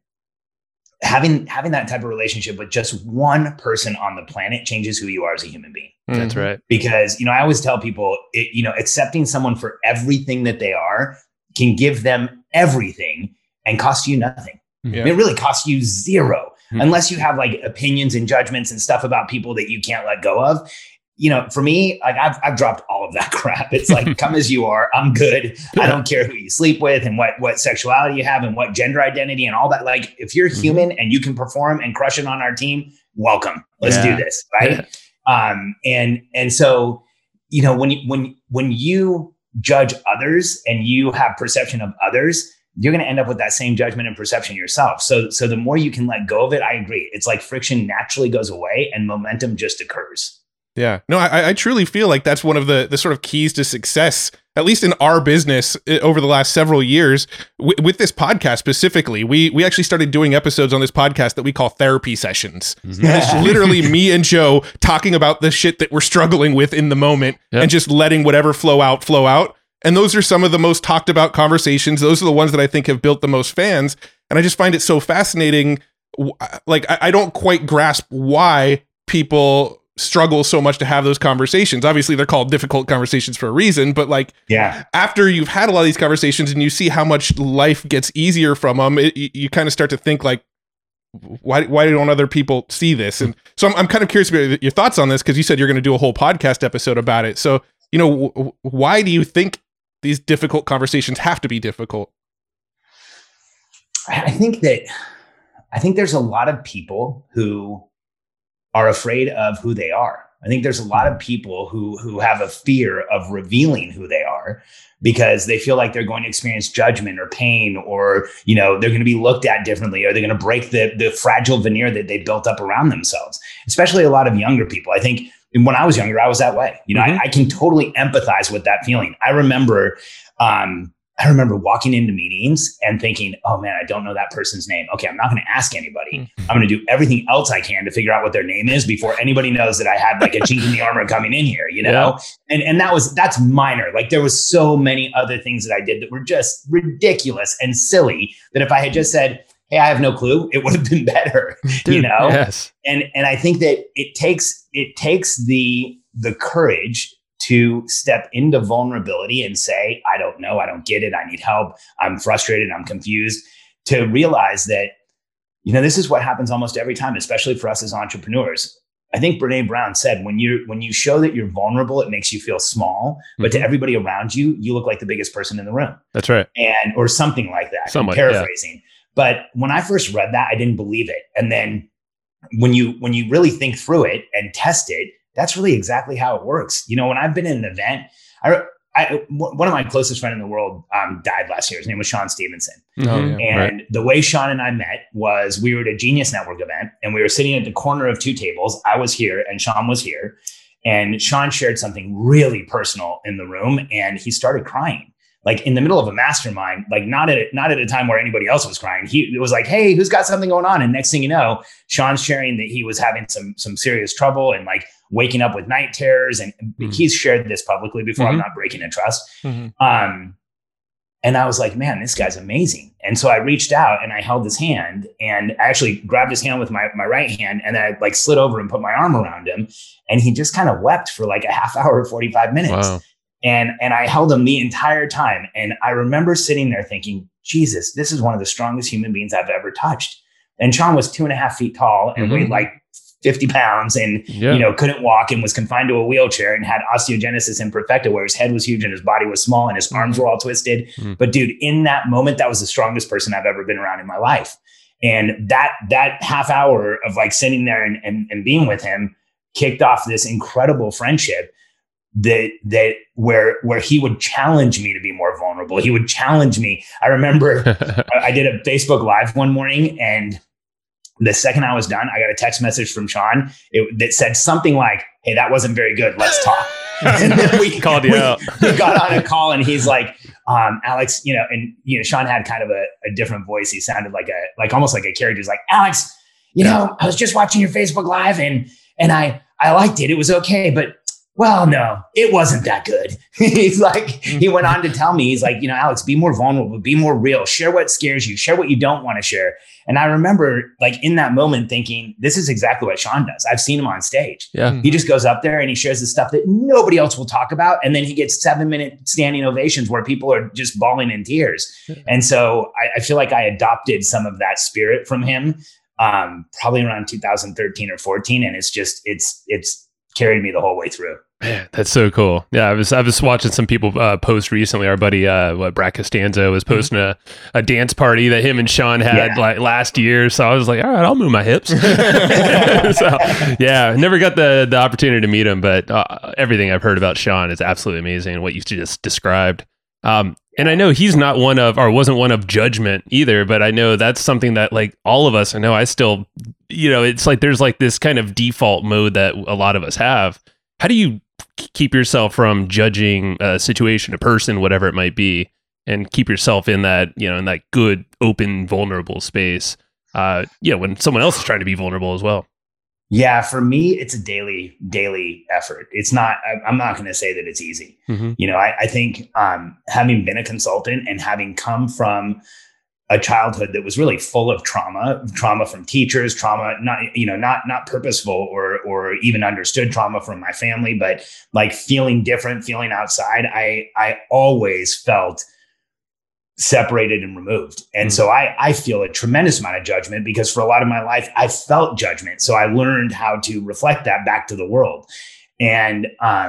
having that type of relationship with just one person on the planet changes who you are as a human being. That's right. Because, I always tell people, accepting someone for everything that they are can give them everything and cost you nothing. Yeah. It really costs you zero unless you have like opinions and judgments and stuff about people that you can't let go of. For me, like I've dropped all of that crap. It's like, come as you are. I'm good. I don't care who you sleep with and what sexuality you have and what gender identity and all that. Like if you're human and you can perform and crush it on our team, welcome. Let's do this. Right. And so, when you judge others and you have perception of others, you're going to end up with that same judgment and perception yourself. So the more you can let go of it, I agree. It's like friction naturally goes away and momentum just occurs. Yeah, no, I truly feel like that's one of the sort of keys to success, at least in our business over the last several years with this podcast specifically. We actually started doing episodes on this podcast that we call therapy sessions. Mm-hmm. And it's literally me and Joe talking about the shit that we're struggling with in the moment and just letting whatever flow out. And those are some of the most talked about conversations. Those are the ones that I think have built the most fans. And I just find it so fascinating. Like, I don't quite grasp why people struggle so much to have those conversations. Obviously, they're called difficult conversations for a reason, but like, after you've had a lot of these conversations and you see how much life gets easier from them, you kind of start to think like, why don't other people see this? And so I'm kind of curious about your thoughts on this, because you said you're going to do a whole podcast episode about it. So, why do you think these difficult conversations have to be difficult? I think there's a lot of people who are afraid of who they are. I think there's a lot of people who have a fear of revealing who they are because they feel like they're going to experience judgment or pain, or, they're going to be looked at differently, or they're going to break the fragile veneer that they built up around themselves, especially a lot of younger people. I think when I was younger, I was that way. I can totally empathize with that feeling. I remember walking into meetings and thinking, oh man, I don't know that person's name. Okay, I'm not going to ask anybody. I'm going to do everything else I can to figure out what their name is before anybody knows that I had like a chink in the armor coming in here, And that's minor. Like there was so many other things that I did that were just ridiculous and silly that if I had just said, hey, I have no clue, it would have been better, Dude, Yes. And I think that it takes the courage to step into vulnerability and say, I don't know, I don't get it, I need help, I'm frustrated, I'm confused, to realize that, this is what happens almost every time, especially for us as entrepreneurs. I think Brene Brown said, when you show that you're vulnerable, it makes you feel small, but to everybody around you, you look like the biggest person in the room. That's right. Or something like that. I'm paraphrasing. But when I first read that, I didn't believe it. And then when you really think through it and test it, that's really exactly how it works. When I've been in an event, one of my closest friends in the world died last year. His name was Sean Stevenson. Mm-hmm. And the way Sean and I met was we were at a Genius Network event and we were sitting at the corner of two tables. I was here and Sean was here. And Sean shared something really personal in the room and he started crying. Like in the middle of a mastermind, like not at a time where anybody else was crying. It was like, hey, who's got something going on? And next thing you know, Sean's sharing that he was having some serious trouble and like waking up with night terrors. And he's shared this publicly before. I'm not breaking a trust. And I was like, man, this guy's amazing. And so I reached out and I held his hand and I actually grabbed his hand with my right hand and then I like slid over and put my arm around him. And he just kind of wept for like a half hour, 45 minutes. Wow. And I held him the entire time. And I remember sitting there thinking, Jesus, this is one of the strongest human beings I've ever touched. And Sean was 2.5 feet tall and weighed like 50 pounds and, couldn't walk and was confined to a wheelchair and had osteogenesis imperfecta where his head was huge and his body was small and his arms were all twisted. But dude, in that moment, that was the strongest person I've ever been around in my life. And that half hour of like sitting there and being with him kicked off this incredible friendship that where he would challenge me to be more vulnerable. He would challenge me. I remember I did a Facebook Live one morning and the second I was done, I got a text message from Sean that said something like, hey, that wasn't very good. Let's talk. And then we called you out. We got on a call and he's like, Alex, Sean had kind of a different voice. He sounded like almost like a character. He's like, Alex, I was just watching your Facebook Live and I liked it. It was okay, but well, no, it wasn't that good. He's like, he went on to tell me, he's like, Alex, be more vulnerable, be more real, share what scares you, share what you don't want to share. And I remember like in that moment thinking, this is exactly what Sean does. I've seen him on stage. Yeah. He just goes up there and he shares the stuff that nobody else will talk about. And then he gets 7-minute standing ovations where people are just bawling in tears. And so I feel like I adopted some of that spirit from him, probably around 2013 or 14. And it's carried me the whole way through. Man, that's so cool. Yeah, I was watching some people post recently. Our buddy Brad Costanzo was posting a dance party that him and Sean had like last year. So I was like, all right, I'll move my hips. So yeah, never got the opportunity to meet him, but everything I've heard about Sean is absolutely amazing. What you just described. And I know he's not wasn't one of judgment either, but I know that's something that like all of us, I know I still, it's like there's like this kind of default mode that a lot of us have. How do you keep yourself from judging a situation, a person, whatever it might be, and keep yourself in that, in that good, open, vulnerable space, when someone else is trying to be vulnerable as well? Yeah, for me, it's a daily effort. It's not, I'm not going to say that it's easy. I think having been a consultant and having come from a childhood that was really full of trauma from teachers, trauma, not purposeful or even understood trauma from my family, but like feeling different, feeling outside. I always felt separated and removed. And so I feel a tremendous amount of judgment because for a lot of my life, I felt judgment. So I learned how to reflect that back to the world. And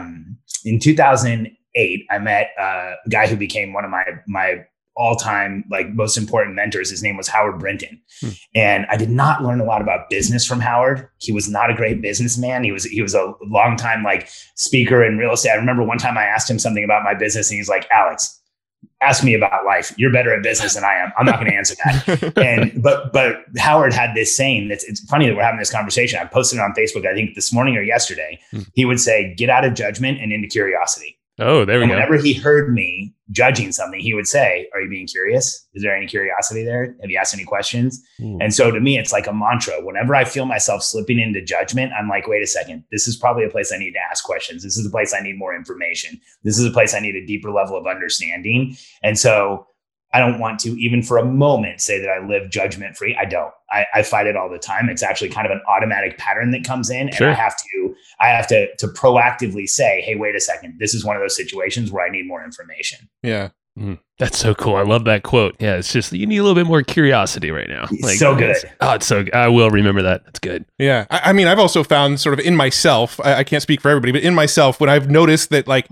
in 2008, I met a guy who became one of my all-time like most important mentors. His name was Howard Brinton. And I did not learn a lot about business from Howard. He was not a great businessman. He was a long time like speaker in real estate. I remember one time I asked him something about my business and he's like, Alex, ask me about life. You're better at business than I am. I'm not going to answer that. But Howard had this saying it's funny that we're having this conversation. I posted it on Facebook, I think this morning or yesterday. He would say, get out of judgment and into curiosity. Oh, there we go. Whenever he heard me judging something, he would say, are you being curious? Is there any curiosity there? Have you asked any questions? And so to me, it's like a mantra. Whenever I feel myself slipping into judgment, I'm like, wait a second, this is probably a place I need to ask questions. This is a place I need more information. This is a place I need a deeper level of understanding. And so I don't want to even for a moment say that I live judgment free. I don't. I fight it all the time. It's actually kind of an automatic pattern that comes in. Sure. And I have to proactively say, hey, wait a second. This is one of those situations where I need more information. Yeah. That's so cool. I love that quote. Yeah. It's just, you need a little bit more curiosity right now. Like, so good. It's so good. I will remember that. That's good. Yeah. I mean, I've also found sort of in myself, I can't speak for everybody, but in myself, when I've noticed that like,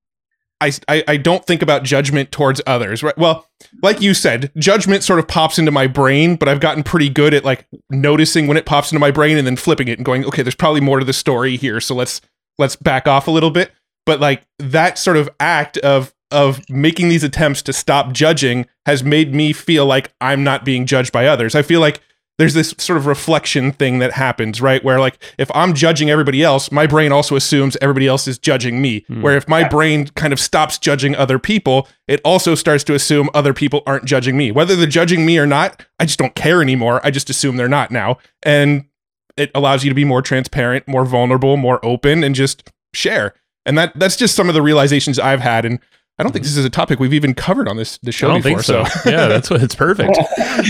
I don't think about judgment towards others, right? Well, like you said, judgment sort of pops into my brain, but I've gotten pretty good at like noticing when it pops into my brain and then flipping it and going, okay, there's probably more to the story here. So let's back off a little bit. but like that sort of act of making these attempts to stop judging has made me feel like I'm not being judged by others. I feel like there's this sort of reflection thing that happens, right? Where like if I'm judging everybody else, my brain also assumes everybody else is judging me. Where if my brain kind of stops judging other people, it also starts to assume other people aren't judging me. Whether they're judging me or not, I just don't care anymore. I just assume they're not now. And it allows you to be more transparent, more vulnerable, more open, and just share. And that's just some of the realizations I've had. And I don't think this is a topic we've even covered on this show before. Think so. Yeah, that's what it's perfect.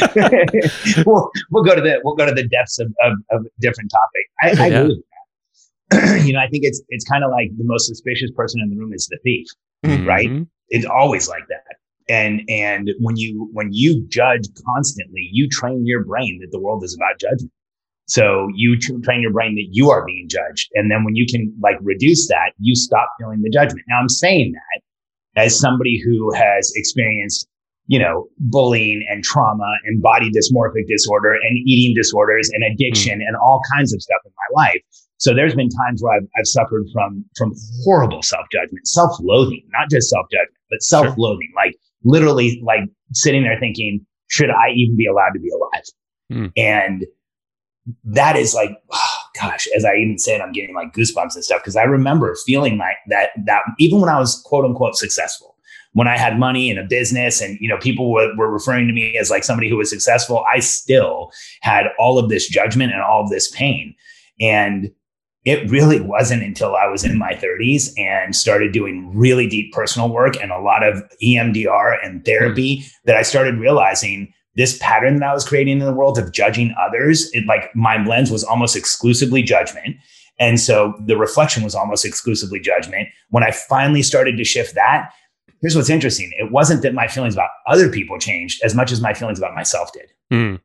we'll go to the depths of different topic. I agree with that. I think it's kind of like the most suspicious person in the room is the thief, right? It's always like that. And when you judge constantly, you train your brain that the world is about judgment. So you train your brain that you are being judged. And then when you can like reduce that, you stop feeling the judgment. Now I'm saying that as somebody who has experienced, bullying and trauma and body dysmorphic disorder and eating disorders and addiction and all kinds of stuff in my life. So there's been times where I've suffered from horrible self-judgment, self-loathing, not just self-judgment, but self-loathing, like literally like sitting there thinking, should I even be allowed to be alive? And that is like, oh gosh, as I even say it, I'm getting like goosebumps and stuff. Cause I remember feeling like that even when I was quote unquote successful, when I had money and a business and, people were referring to me as like somebody who was successful, I still had all of this judgment and all of this pain. And it really wasn't until I was in my 30s and started doing really deep personal work and a lot of EMDR and therapy that I started realizing this pattern that I was creating in the world of judging others, my lens was almost exclusively judgment. And so the reflection was almost exclusively judgment. When I finally started to shift that, here's what's interesting. It wasn't that my feelings about other people changed as much as my feelings about myself did.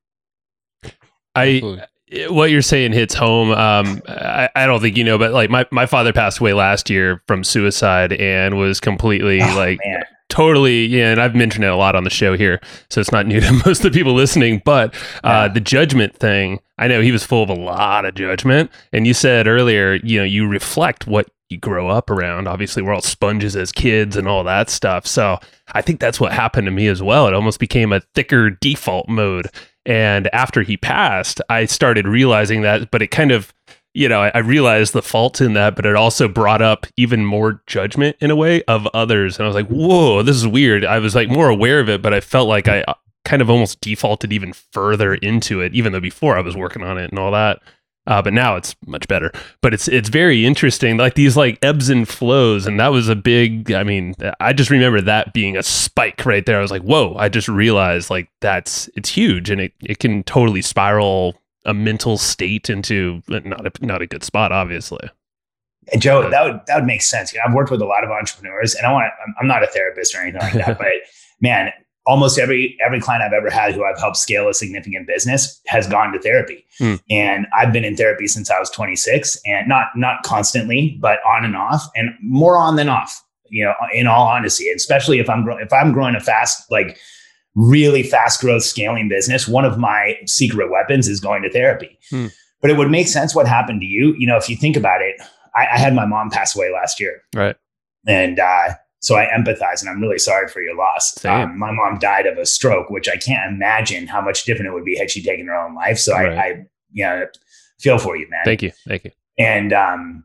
What you're saying hits home. I don't think but like my father passed away last year from suicide and was completely totally, and I've mentioned it a lot on the show here, so it's not new to most of the people listening, but the judgment thing, I know he was full of a lot of judgment, and you said earlier, you reflect what you grow up around. Obviously, we're all sponges as kids and all that stuff, so I think that's what happened to me as well. It almost became a thicker default mode, and after he passed, I started realizing that, but it kind of I realized the fault in that, but it also brought up even more judgment in a way of others. And I was like, whoa, this is weird. I was like more aware of it, but I felt like I kind of almost defaulted even further into it, even though before I was working on it and all that. But now it's much better. But it's very interesting, like these like ebbs and flows. And that was a big, I just remember that being a spike right there. I was like, whoa, I just realized like it's huge and it can totally spiral a mental state into not a good spot, obviously. And Joe, that would make sense. I've worked with a lot of entrepreneurs, and I'm not a therapist or anything like that, but man, almost every client I've ever had who I've helped scale a significant business has gone to therapy. And I've been in therapy since I was 26, and not constantly, but on and off, and more on than off. In all honesty, especially if I'm growing a fast, like really fast growth scaling business, one of my secret weapons is going to therapy. But it would make sense what happened to you. If you think about it, I had my mom pass away last year. Right. And so I empathize, and I'm really sorry for your loss. My mom died of a stroke, which I can't imagine how much different it would be had she taken her own life. So I feel for you, man. Thank you. And,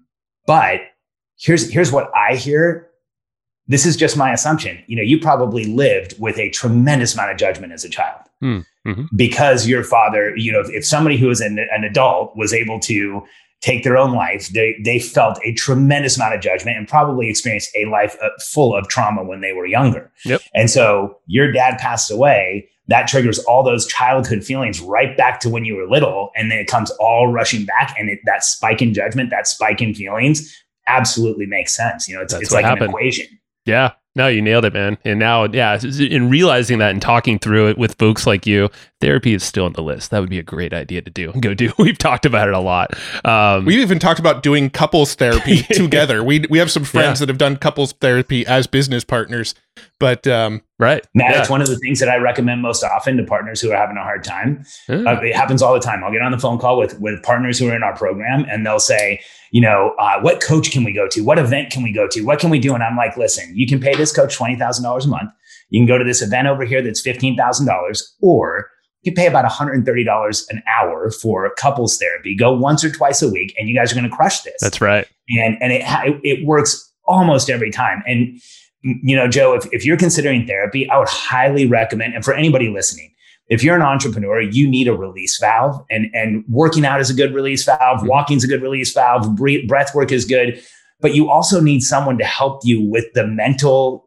but here's what I hear. This is just my assumption. You probably lived with a tremendous amount of judgment as a child because your father, if somebody who is an adult was able to take their own life, they felt a tremendous amount of judgment and probably experienced a life full of trauma when they were younger. Yep. And so your dad passed away. That triggers all those childhood feelings right back to when you were little. And then it comes all rushing back. And that spike in judgment, that spike in feelings absolutely makes sense. It's like an equation. Yeah. No, you nailed it, man. And now, in realizing that and talking through it with folks like you, Therapy is still on the list. That would be a great idea to do and go do. We've talked about it a lot. We even talked about doing couples therapy together. We have some friends that have done couples therapy as business partners. But right, Matt, it's one of the things that I recommend most often to partners who are having a hard time. It happens all the time. I'll get on the phone call with partners who are in our program, and they'll say, what coach can we go to? What event can we go to? What can we do? And I'm like, listen, you can pay this coach $20,000 a month. You can go to this event over here that's $15,000, or you pay about $130 an hour for couples therapy. Go once or twice a week, and you guys are going to crush this. That's right. And it works almost every time. And Joe, if you're considering therapy, I would highly recommend, and for anybody listening, if you're an entrepreneur, you need a release valve, and working out is a good release valve. Walking is a good release valve. Breath work is good, but you also need someone to help you with the mental,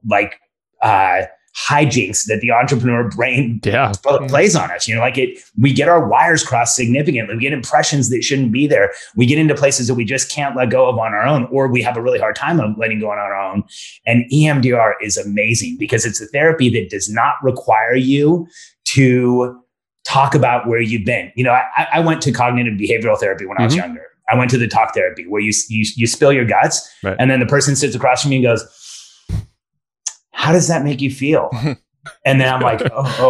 hijinks that the entrepreneur brain plays on us. We get our wires crossed significantly. We get impressions that shouldn't be there. We get into places that we just can't let go of on our own, or we have a really hard time of letting go on our own. And EMDR is amazing because it's a therapy that does not require you to talk about where you've been. I went to cognitive behavioral therapy when I was younger. I went to the talk therapy where you spill your guts, right, and then the person sits across from you and goes, how does that make you feel? And then I'm like,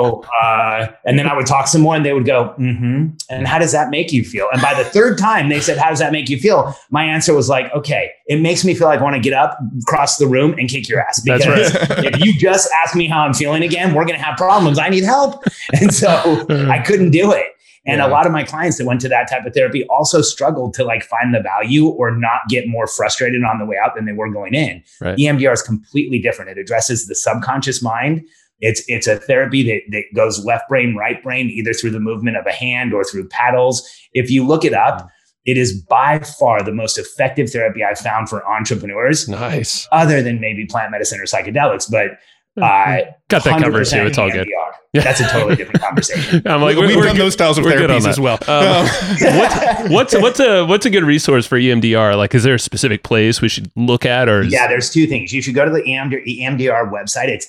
and then I would talk some more and they would go, and how does that make you feel? And by the third time they said, how does that make you feel? My answer was like, okay, it makes me feel like I want to get up, cross the room and kick your ass. Because if you just ask me how I'm feeling again, we're going to have problems. I need help. And so I couldn't do it. And a lot of my clients that went to that type of therapy also struggled to find the value or not get more frustrated on the way out than they were going in. Right. EMDR is completely different. It addresses the subconscious mind. It's a therapy that goes left brain, right brain, either through the movement of a hand or through paddles. If you look it up, it is by far the most effective therapy I've found for entrepreneurs. Nice. Other than maybe plant medicine or psychedelics, but got that covered too. It's all good. That's a totally different conversation. I'm like, we've done those styles of therapies as well. What's a good resource for EMDR? Is there a specific place we should look at? Or there's two things. You should go to the EMDR website. It's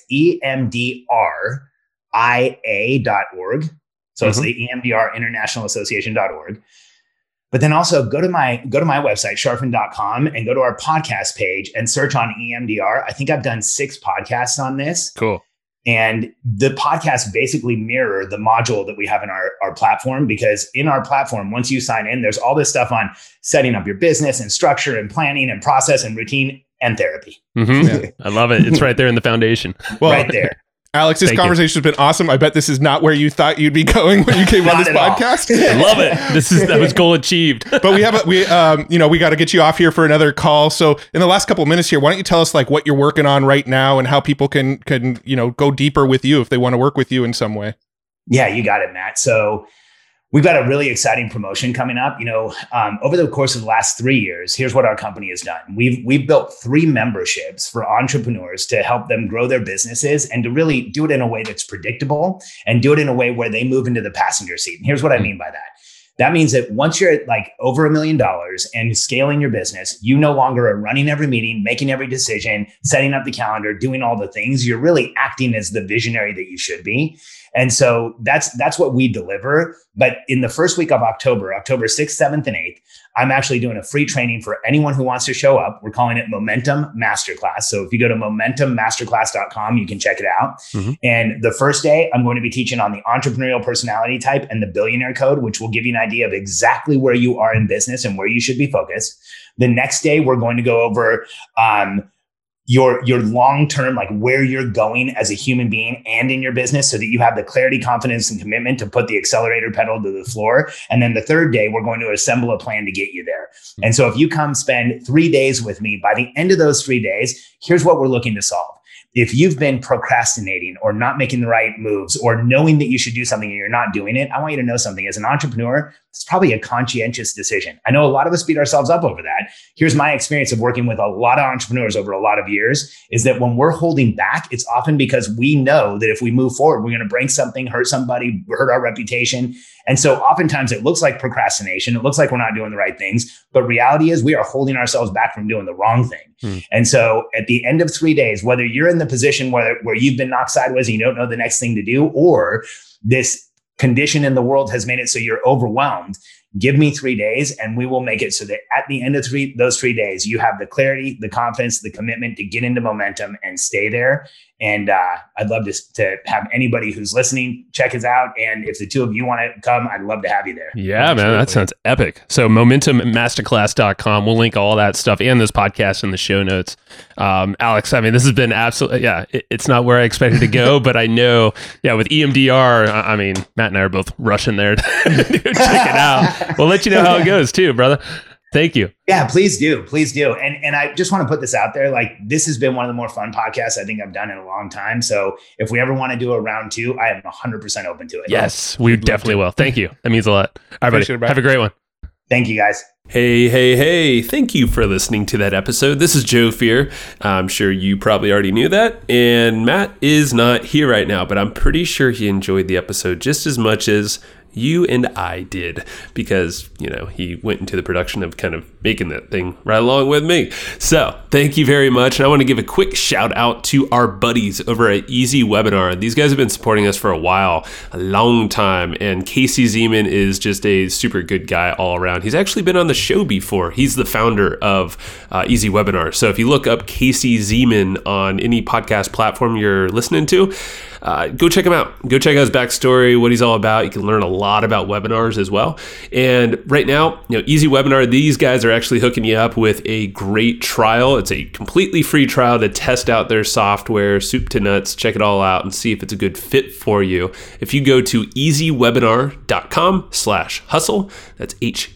EMDRIA.org. So it's the EMDR International Association.org. But then also go to my website, charfen.com, and go to our podcast page and search on EMDR. I think I've done 6 podcasts on this. Cool. And the podcasts basically mirror the module that we have in our platform, because in our platform, once you sign in, there's all this stuff on setting up your business and structure and planning and process and routine and therapy. I love it. It's right there in the foundation. Right there. Alex, this conversation has been awesome. I bet this is not where you thought you'd be going when you came on this podcast. I love it. That was goal achieved. But we got to get you off here for another call. So in the last couple of minutes here, why don't you tell us what you're working on right now and how people can go deeper with you if they want to work with you in some way? Yeah, you got it, Matt. So we've got a really exciting promotion coming up. Over the course of the last 3 years, here's what our company has done. We've built 3 memberships for entrepreneurs to help them grow their businesses and to really do it in a way that's predictable and do it in a way where they move into the passenger seat. And here's what I mean by that. That means that once you're at over $1 million and scaling your business, you no longer are running every meeting, making every decision, setting up the calendar, doing all the things. You're really acting as the visionary that you should be. And so that's what we deliver. But in the first week of October 6th, 7th, and 8th, I'm actually doing a free training for anyone who wants to show up. We're calling it Momentum Masterclass. So if you go to momentummasterclass.com, you can check it out. And the first day, I'm going to be teaching on the entrepreneurial personality type and the billionaire code, which will give you an idea of exactly where you are in business and where you should be focused. The next day, we're going to go over your long-term, where you're going as a human being and in your business, so that you have the clarity, confidence, and commitment to put the accelerator pedal to the floor. And then the third day, we're going to assemble a plan to get you there. And so if you come spend 3 days with me, by the end of those 3 days, here's what we're looking to solve. If you've been procrastinating or not making the right moves or knowing that you should do something and you're not doing it, I want you to know something. As an entrepreneur, it's probably a conscientious decision. I know a lot of us beat ourselves up over that. Here's my experience of working with a lot of entrepreneurs over a lot of years, is that when we're holding back, it's often because we know that if we move forward, we're going to break something, hurt somebody, hurt our reputation. And so oftentimes it looks like procrastination. It looks like we're not doing the right things, but reality is we are holding ourselves back from doing the wrong thing. And so at the end of 3 days, whether you're in the position where you've been knocked sideways and you don't know the next thing to do, or this condition in the world has made it so you're overwhelmed. Give me 3 days and we will make it so that at the end of those 3 days, you have the clarity, the confidence, the commitment to get into momentum and stay there. And I'd love to have anybody who's listening check us out. And if the two of you want to come, I'd love to have you there. Yeah, man, that sounds epic. So momentummasterclass.com. We'll link all that stuff and this podcast in the show notes. Alex, I mean, this has been absolutely, it's not where I expected to go, but I know, with EMDR, I mean, Matt and I are both rushing there to check it out. We'll let you know how it goes too, brother. Thank you. Yeah, please do. Please do. And I just want to put this out there. Like, this has been one of the more fun podcasts I think I've done in a long time. So if we ever want to do a round 2, I am 100% open to it. Yes, we definitely will. Thank you. That means a lot. All right, buddy. Have a great one. Thank you, guys. Hey. Thank you for listening to that episode. This is Joe Fier. I'm sure you probably already knew that. And Matt is not here right now, but I'm pretty sure he enjoyed the episode just as much as you and I did, because, he went into the production of kind of making that thing right along with me. So thank you very much. And I want to give a quick shout out to our buddies over at Easy Webinar. These guys have been supporting us for a long time. And Casey Zeman is just a super good guy all around. He's actually been on the show before. He's the founder of Easy Webinar. So if you look up Casey Zeman on any podcast platform you're listening to, go check him out. Go check out his backstory, what he's all about. You can learn a lot about webinars as well. And right now, Easy Webinar, these guys are actually hooking you up with a great trial. It's a completely free trial to test out their software, soup to nuts, check it all out and see if it's a good fit for you. If you go to easywebinar.com/hustle, that's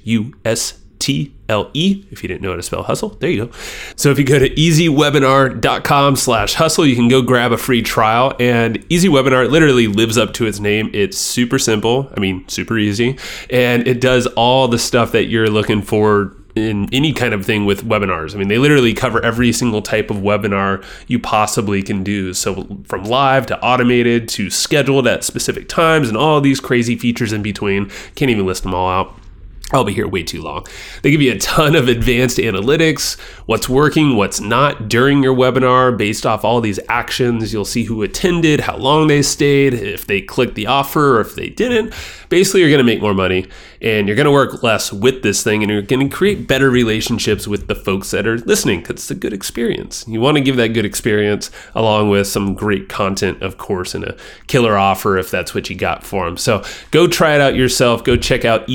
HUSTLE, if you didn't know how to spell hustle, there you go. So if you go to easywebinar.com/hustle, you can go grab a free trial. And Easy Webinar literally lives up to its name. It's super simple. I mean, super easy. And it does all the stuff that you're looking for in any kind of thing with webinars. I mean, they literally cover every single type of webinar you possibly can do. So from live to automated to scheduled at specific times and all these crazy features in between. Can't even list them all out. I'll be here way too long. They give you a ton of advanced analytics, what's working, what's not during your webinar based off all these actions. You'll see who attended, how long they stayed, if they clicked the offer or if they didn't. Basically, you're going to make more money and you're going to work less with this thing, and you're going to create better relationships with the folks that are listening because it's a good experience. You want to give that good experience along with some great content, of course, and a killer offer if that's what you got for them. So go try it out yourself. Go check out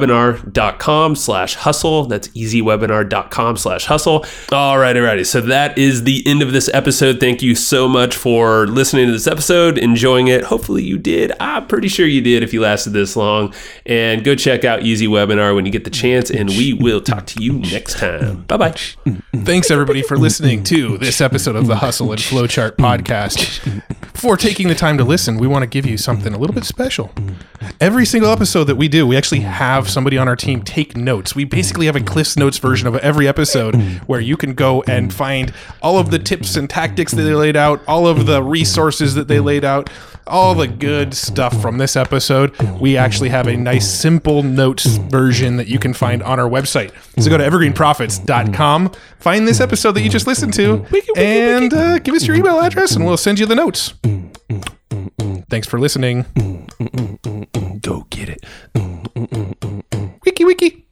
easywebinar.com/hustle. That's easywebinar.com/hustle. Alrighty. So that is the end of this episode. Thank you so much for listening to this episode, enjoying it. Hopefully you did. I'm pretty sure you did if you lasted this long. And go check out Easy Webinar when you get the chance, and we will talk to you next time. Bye-bye. Thanks, everybody, for listening to this episode of the Hustle and Flowchart podcast. Before taking the time to listen, we want to give you something a little bit special. Every single episode that we do, we actually have somebody on our team take notes. We basically have a Cliff's Notes version of every episode where you can go and find all of the tips and tactics that they laid out, all of the resources that they laid out, all the good stuff from this episode. We actually have a nice simple notes version that you can find on our website. So go to evergreenprofits.com, find this episode that you just listened to, and give us your email address and we'll send you the notes. Thanks for listening. Go get it. Wiki.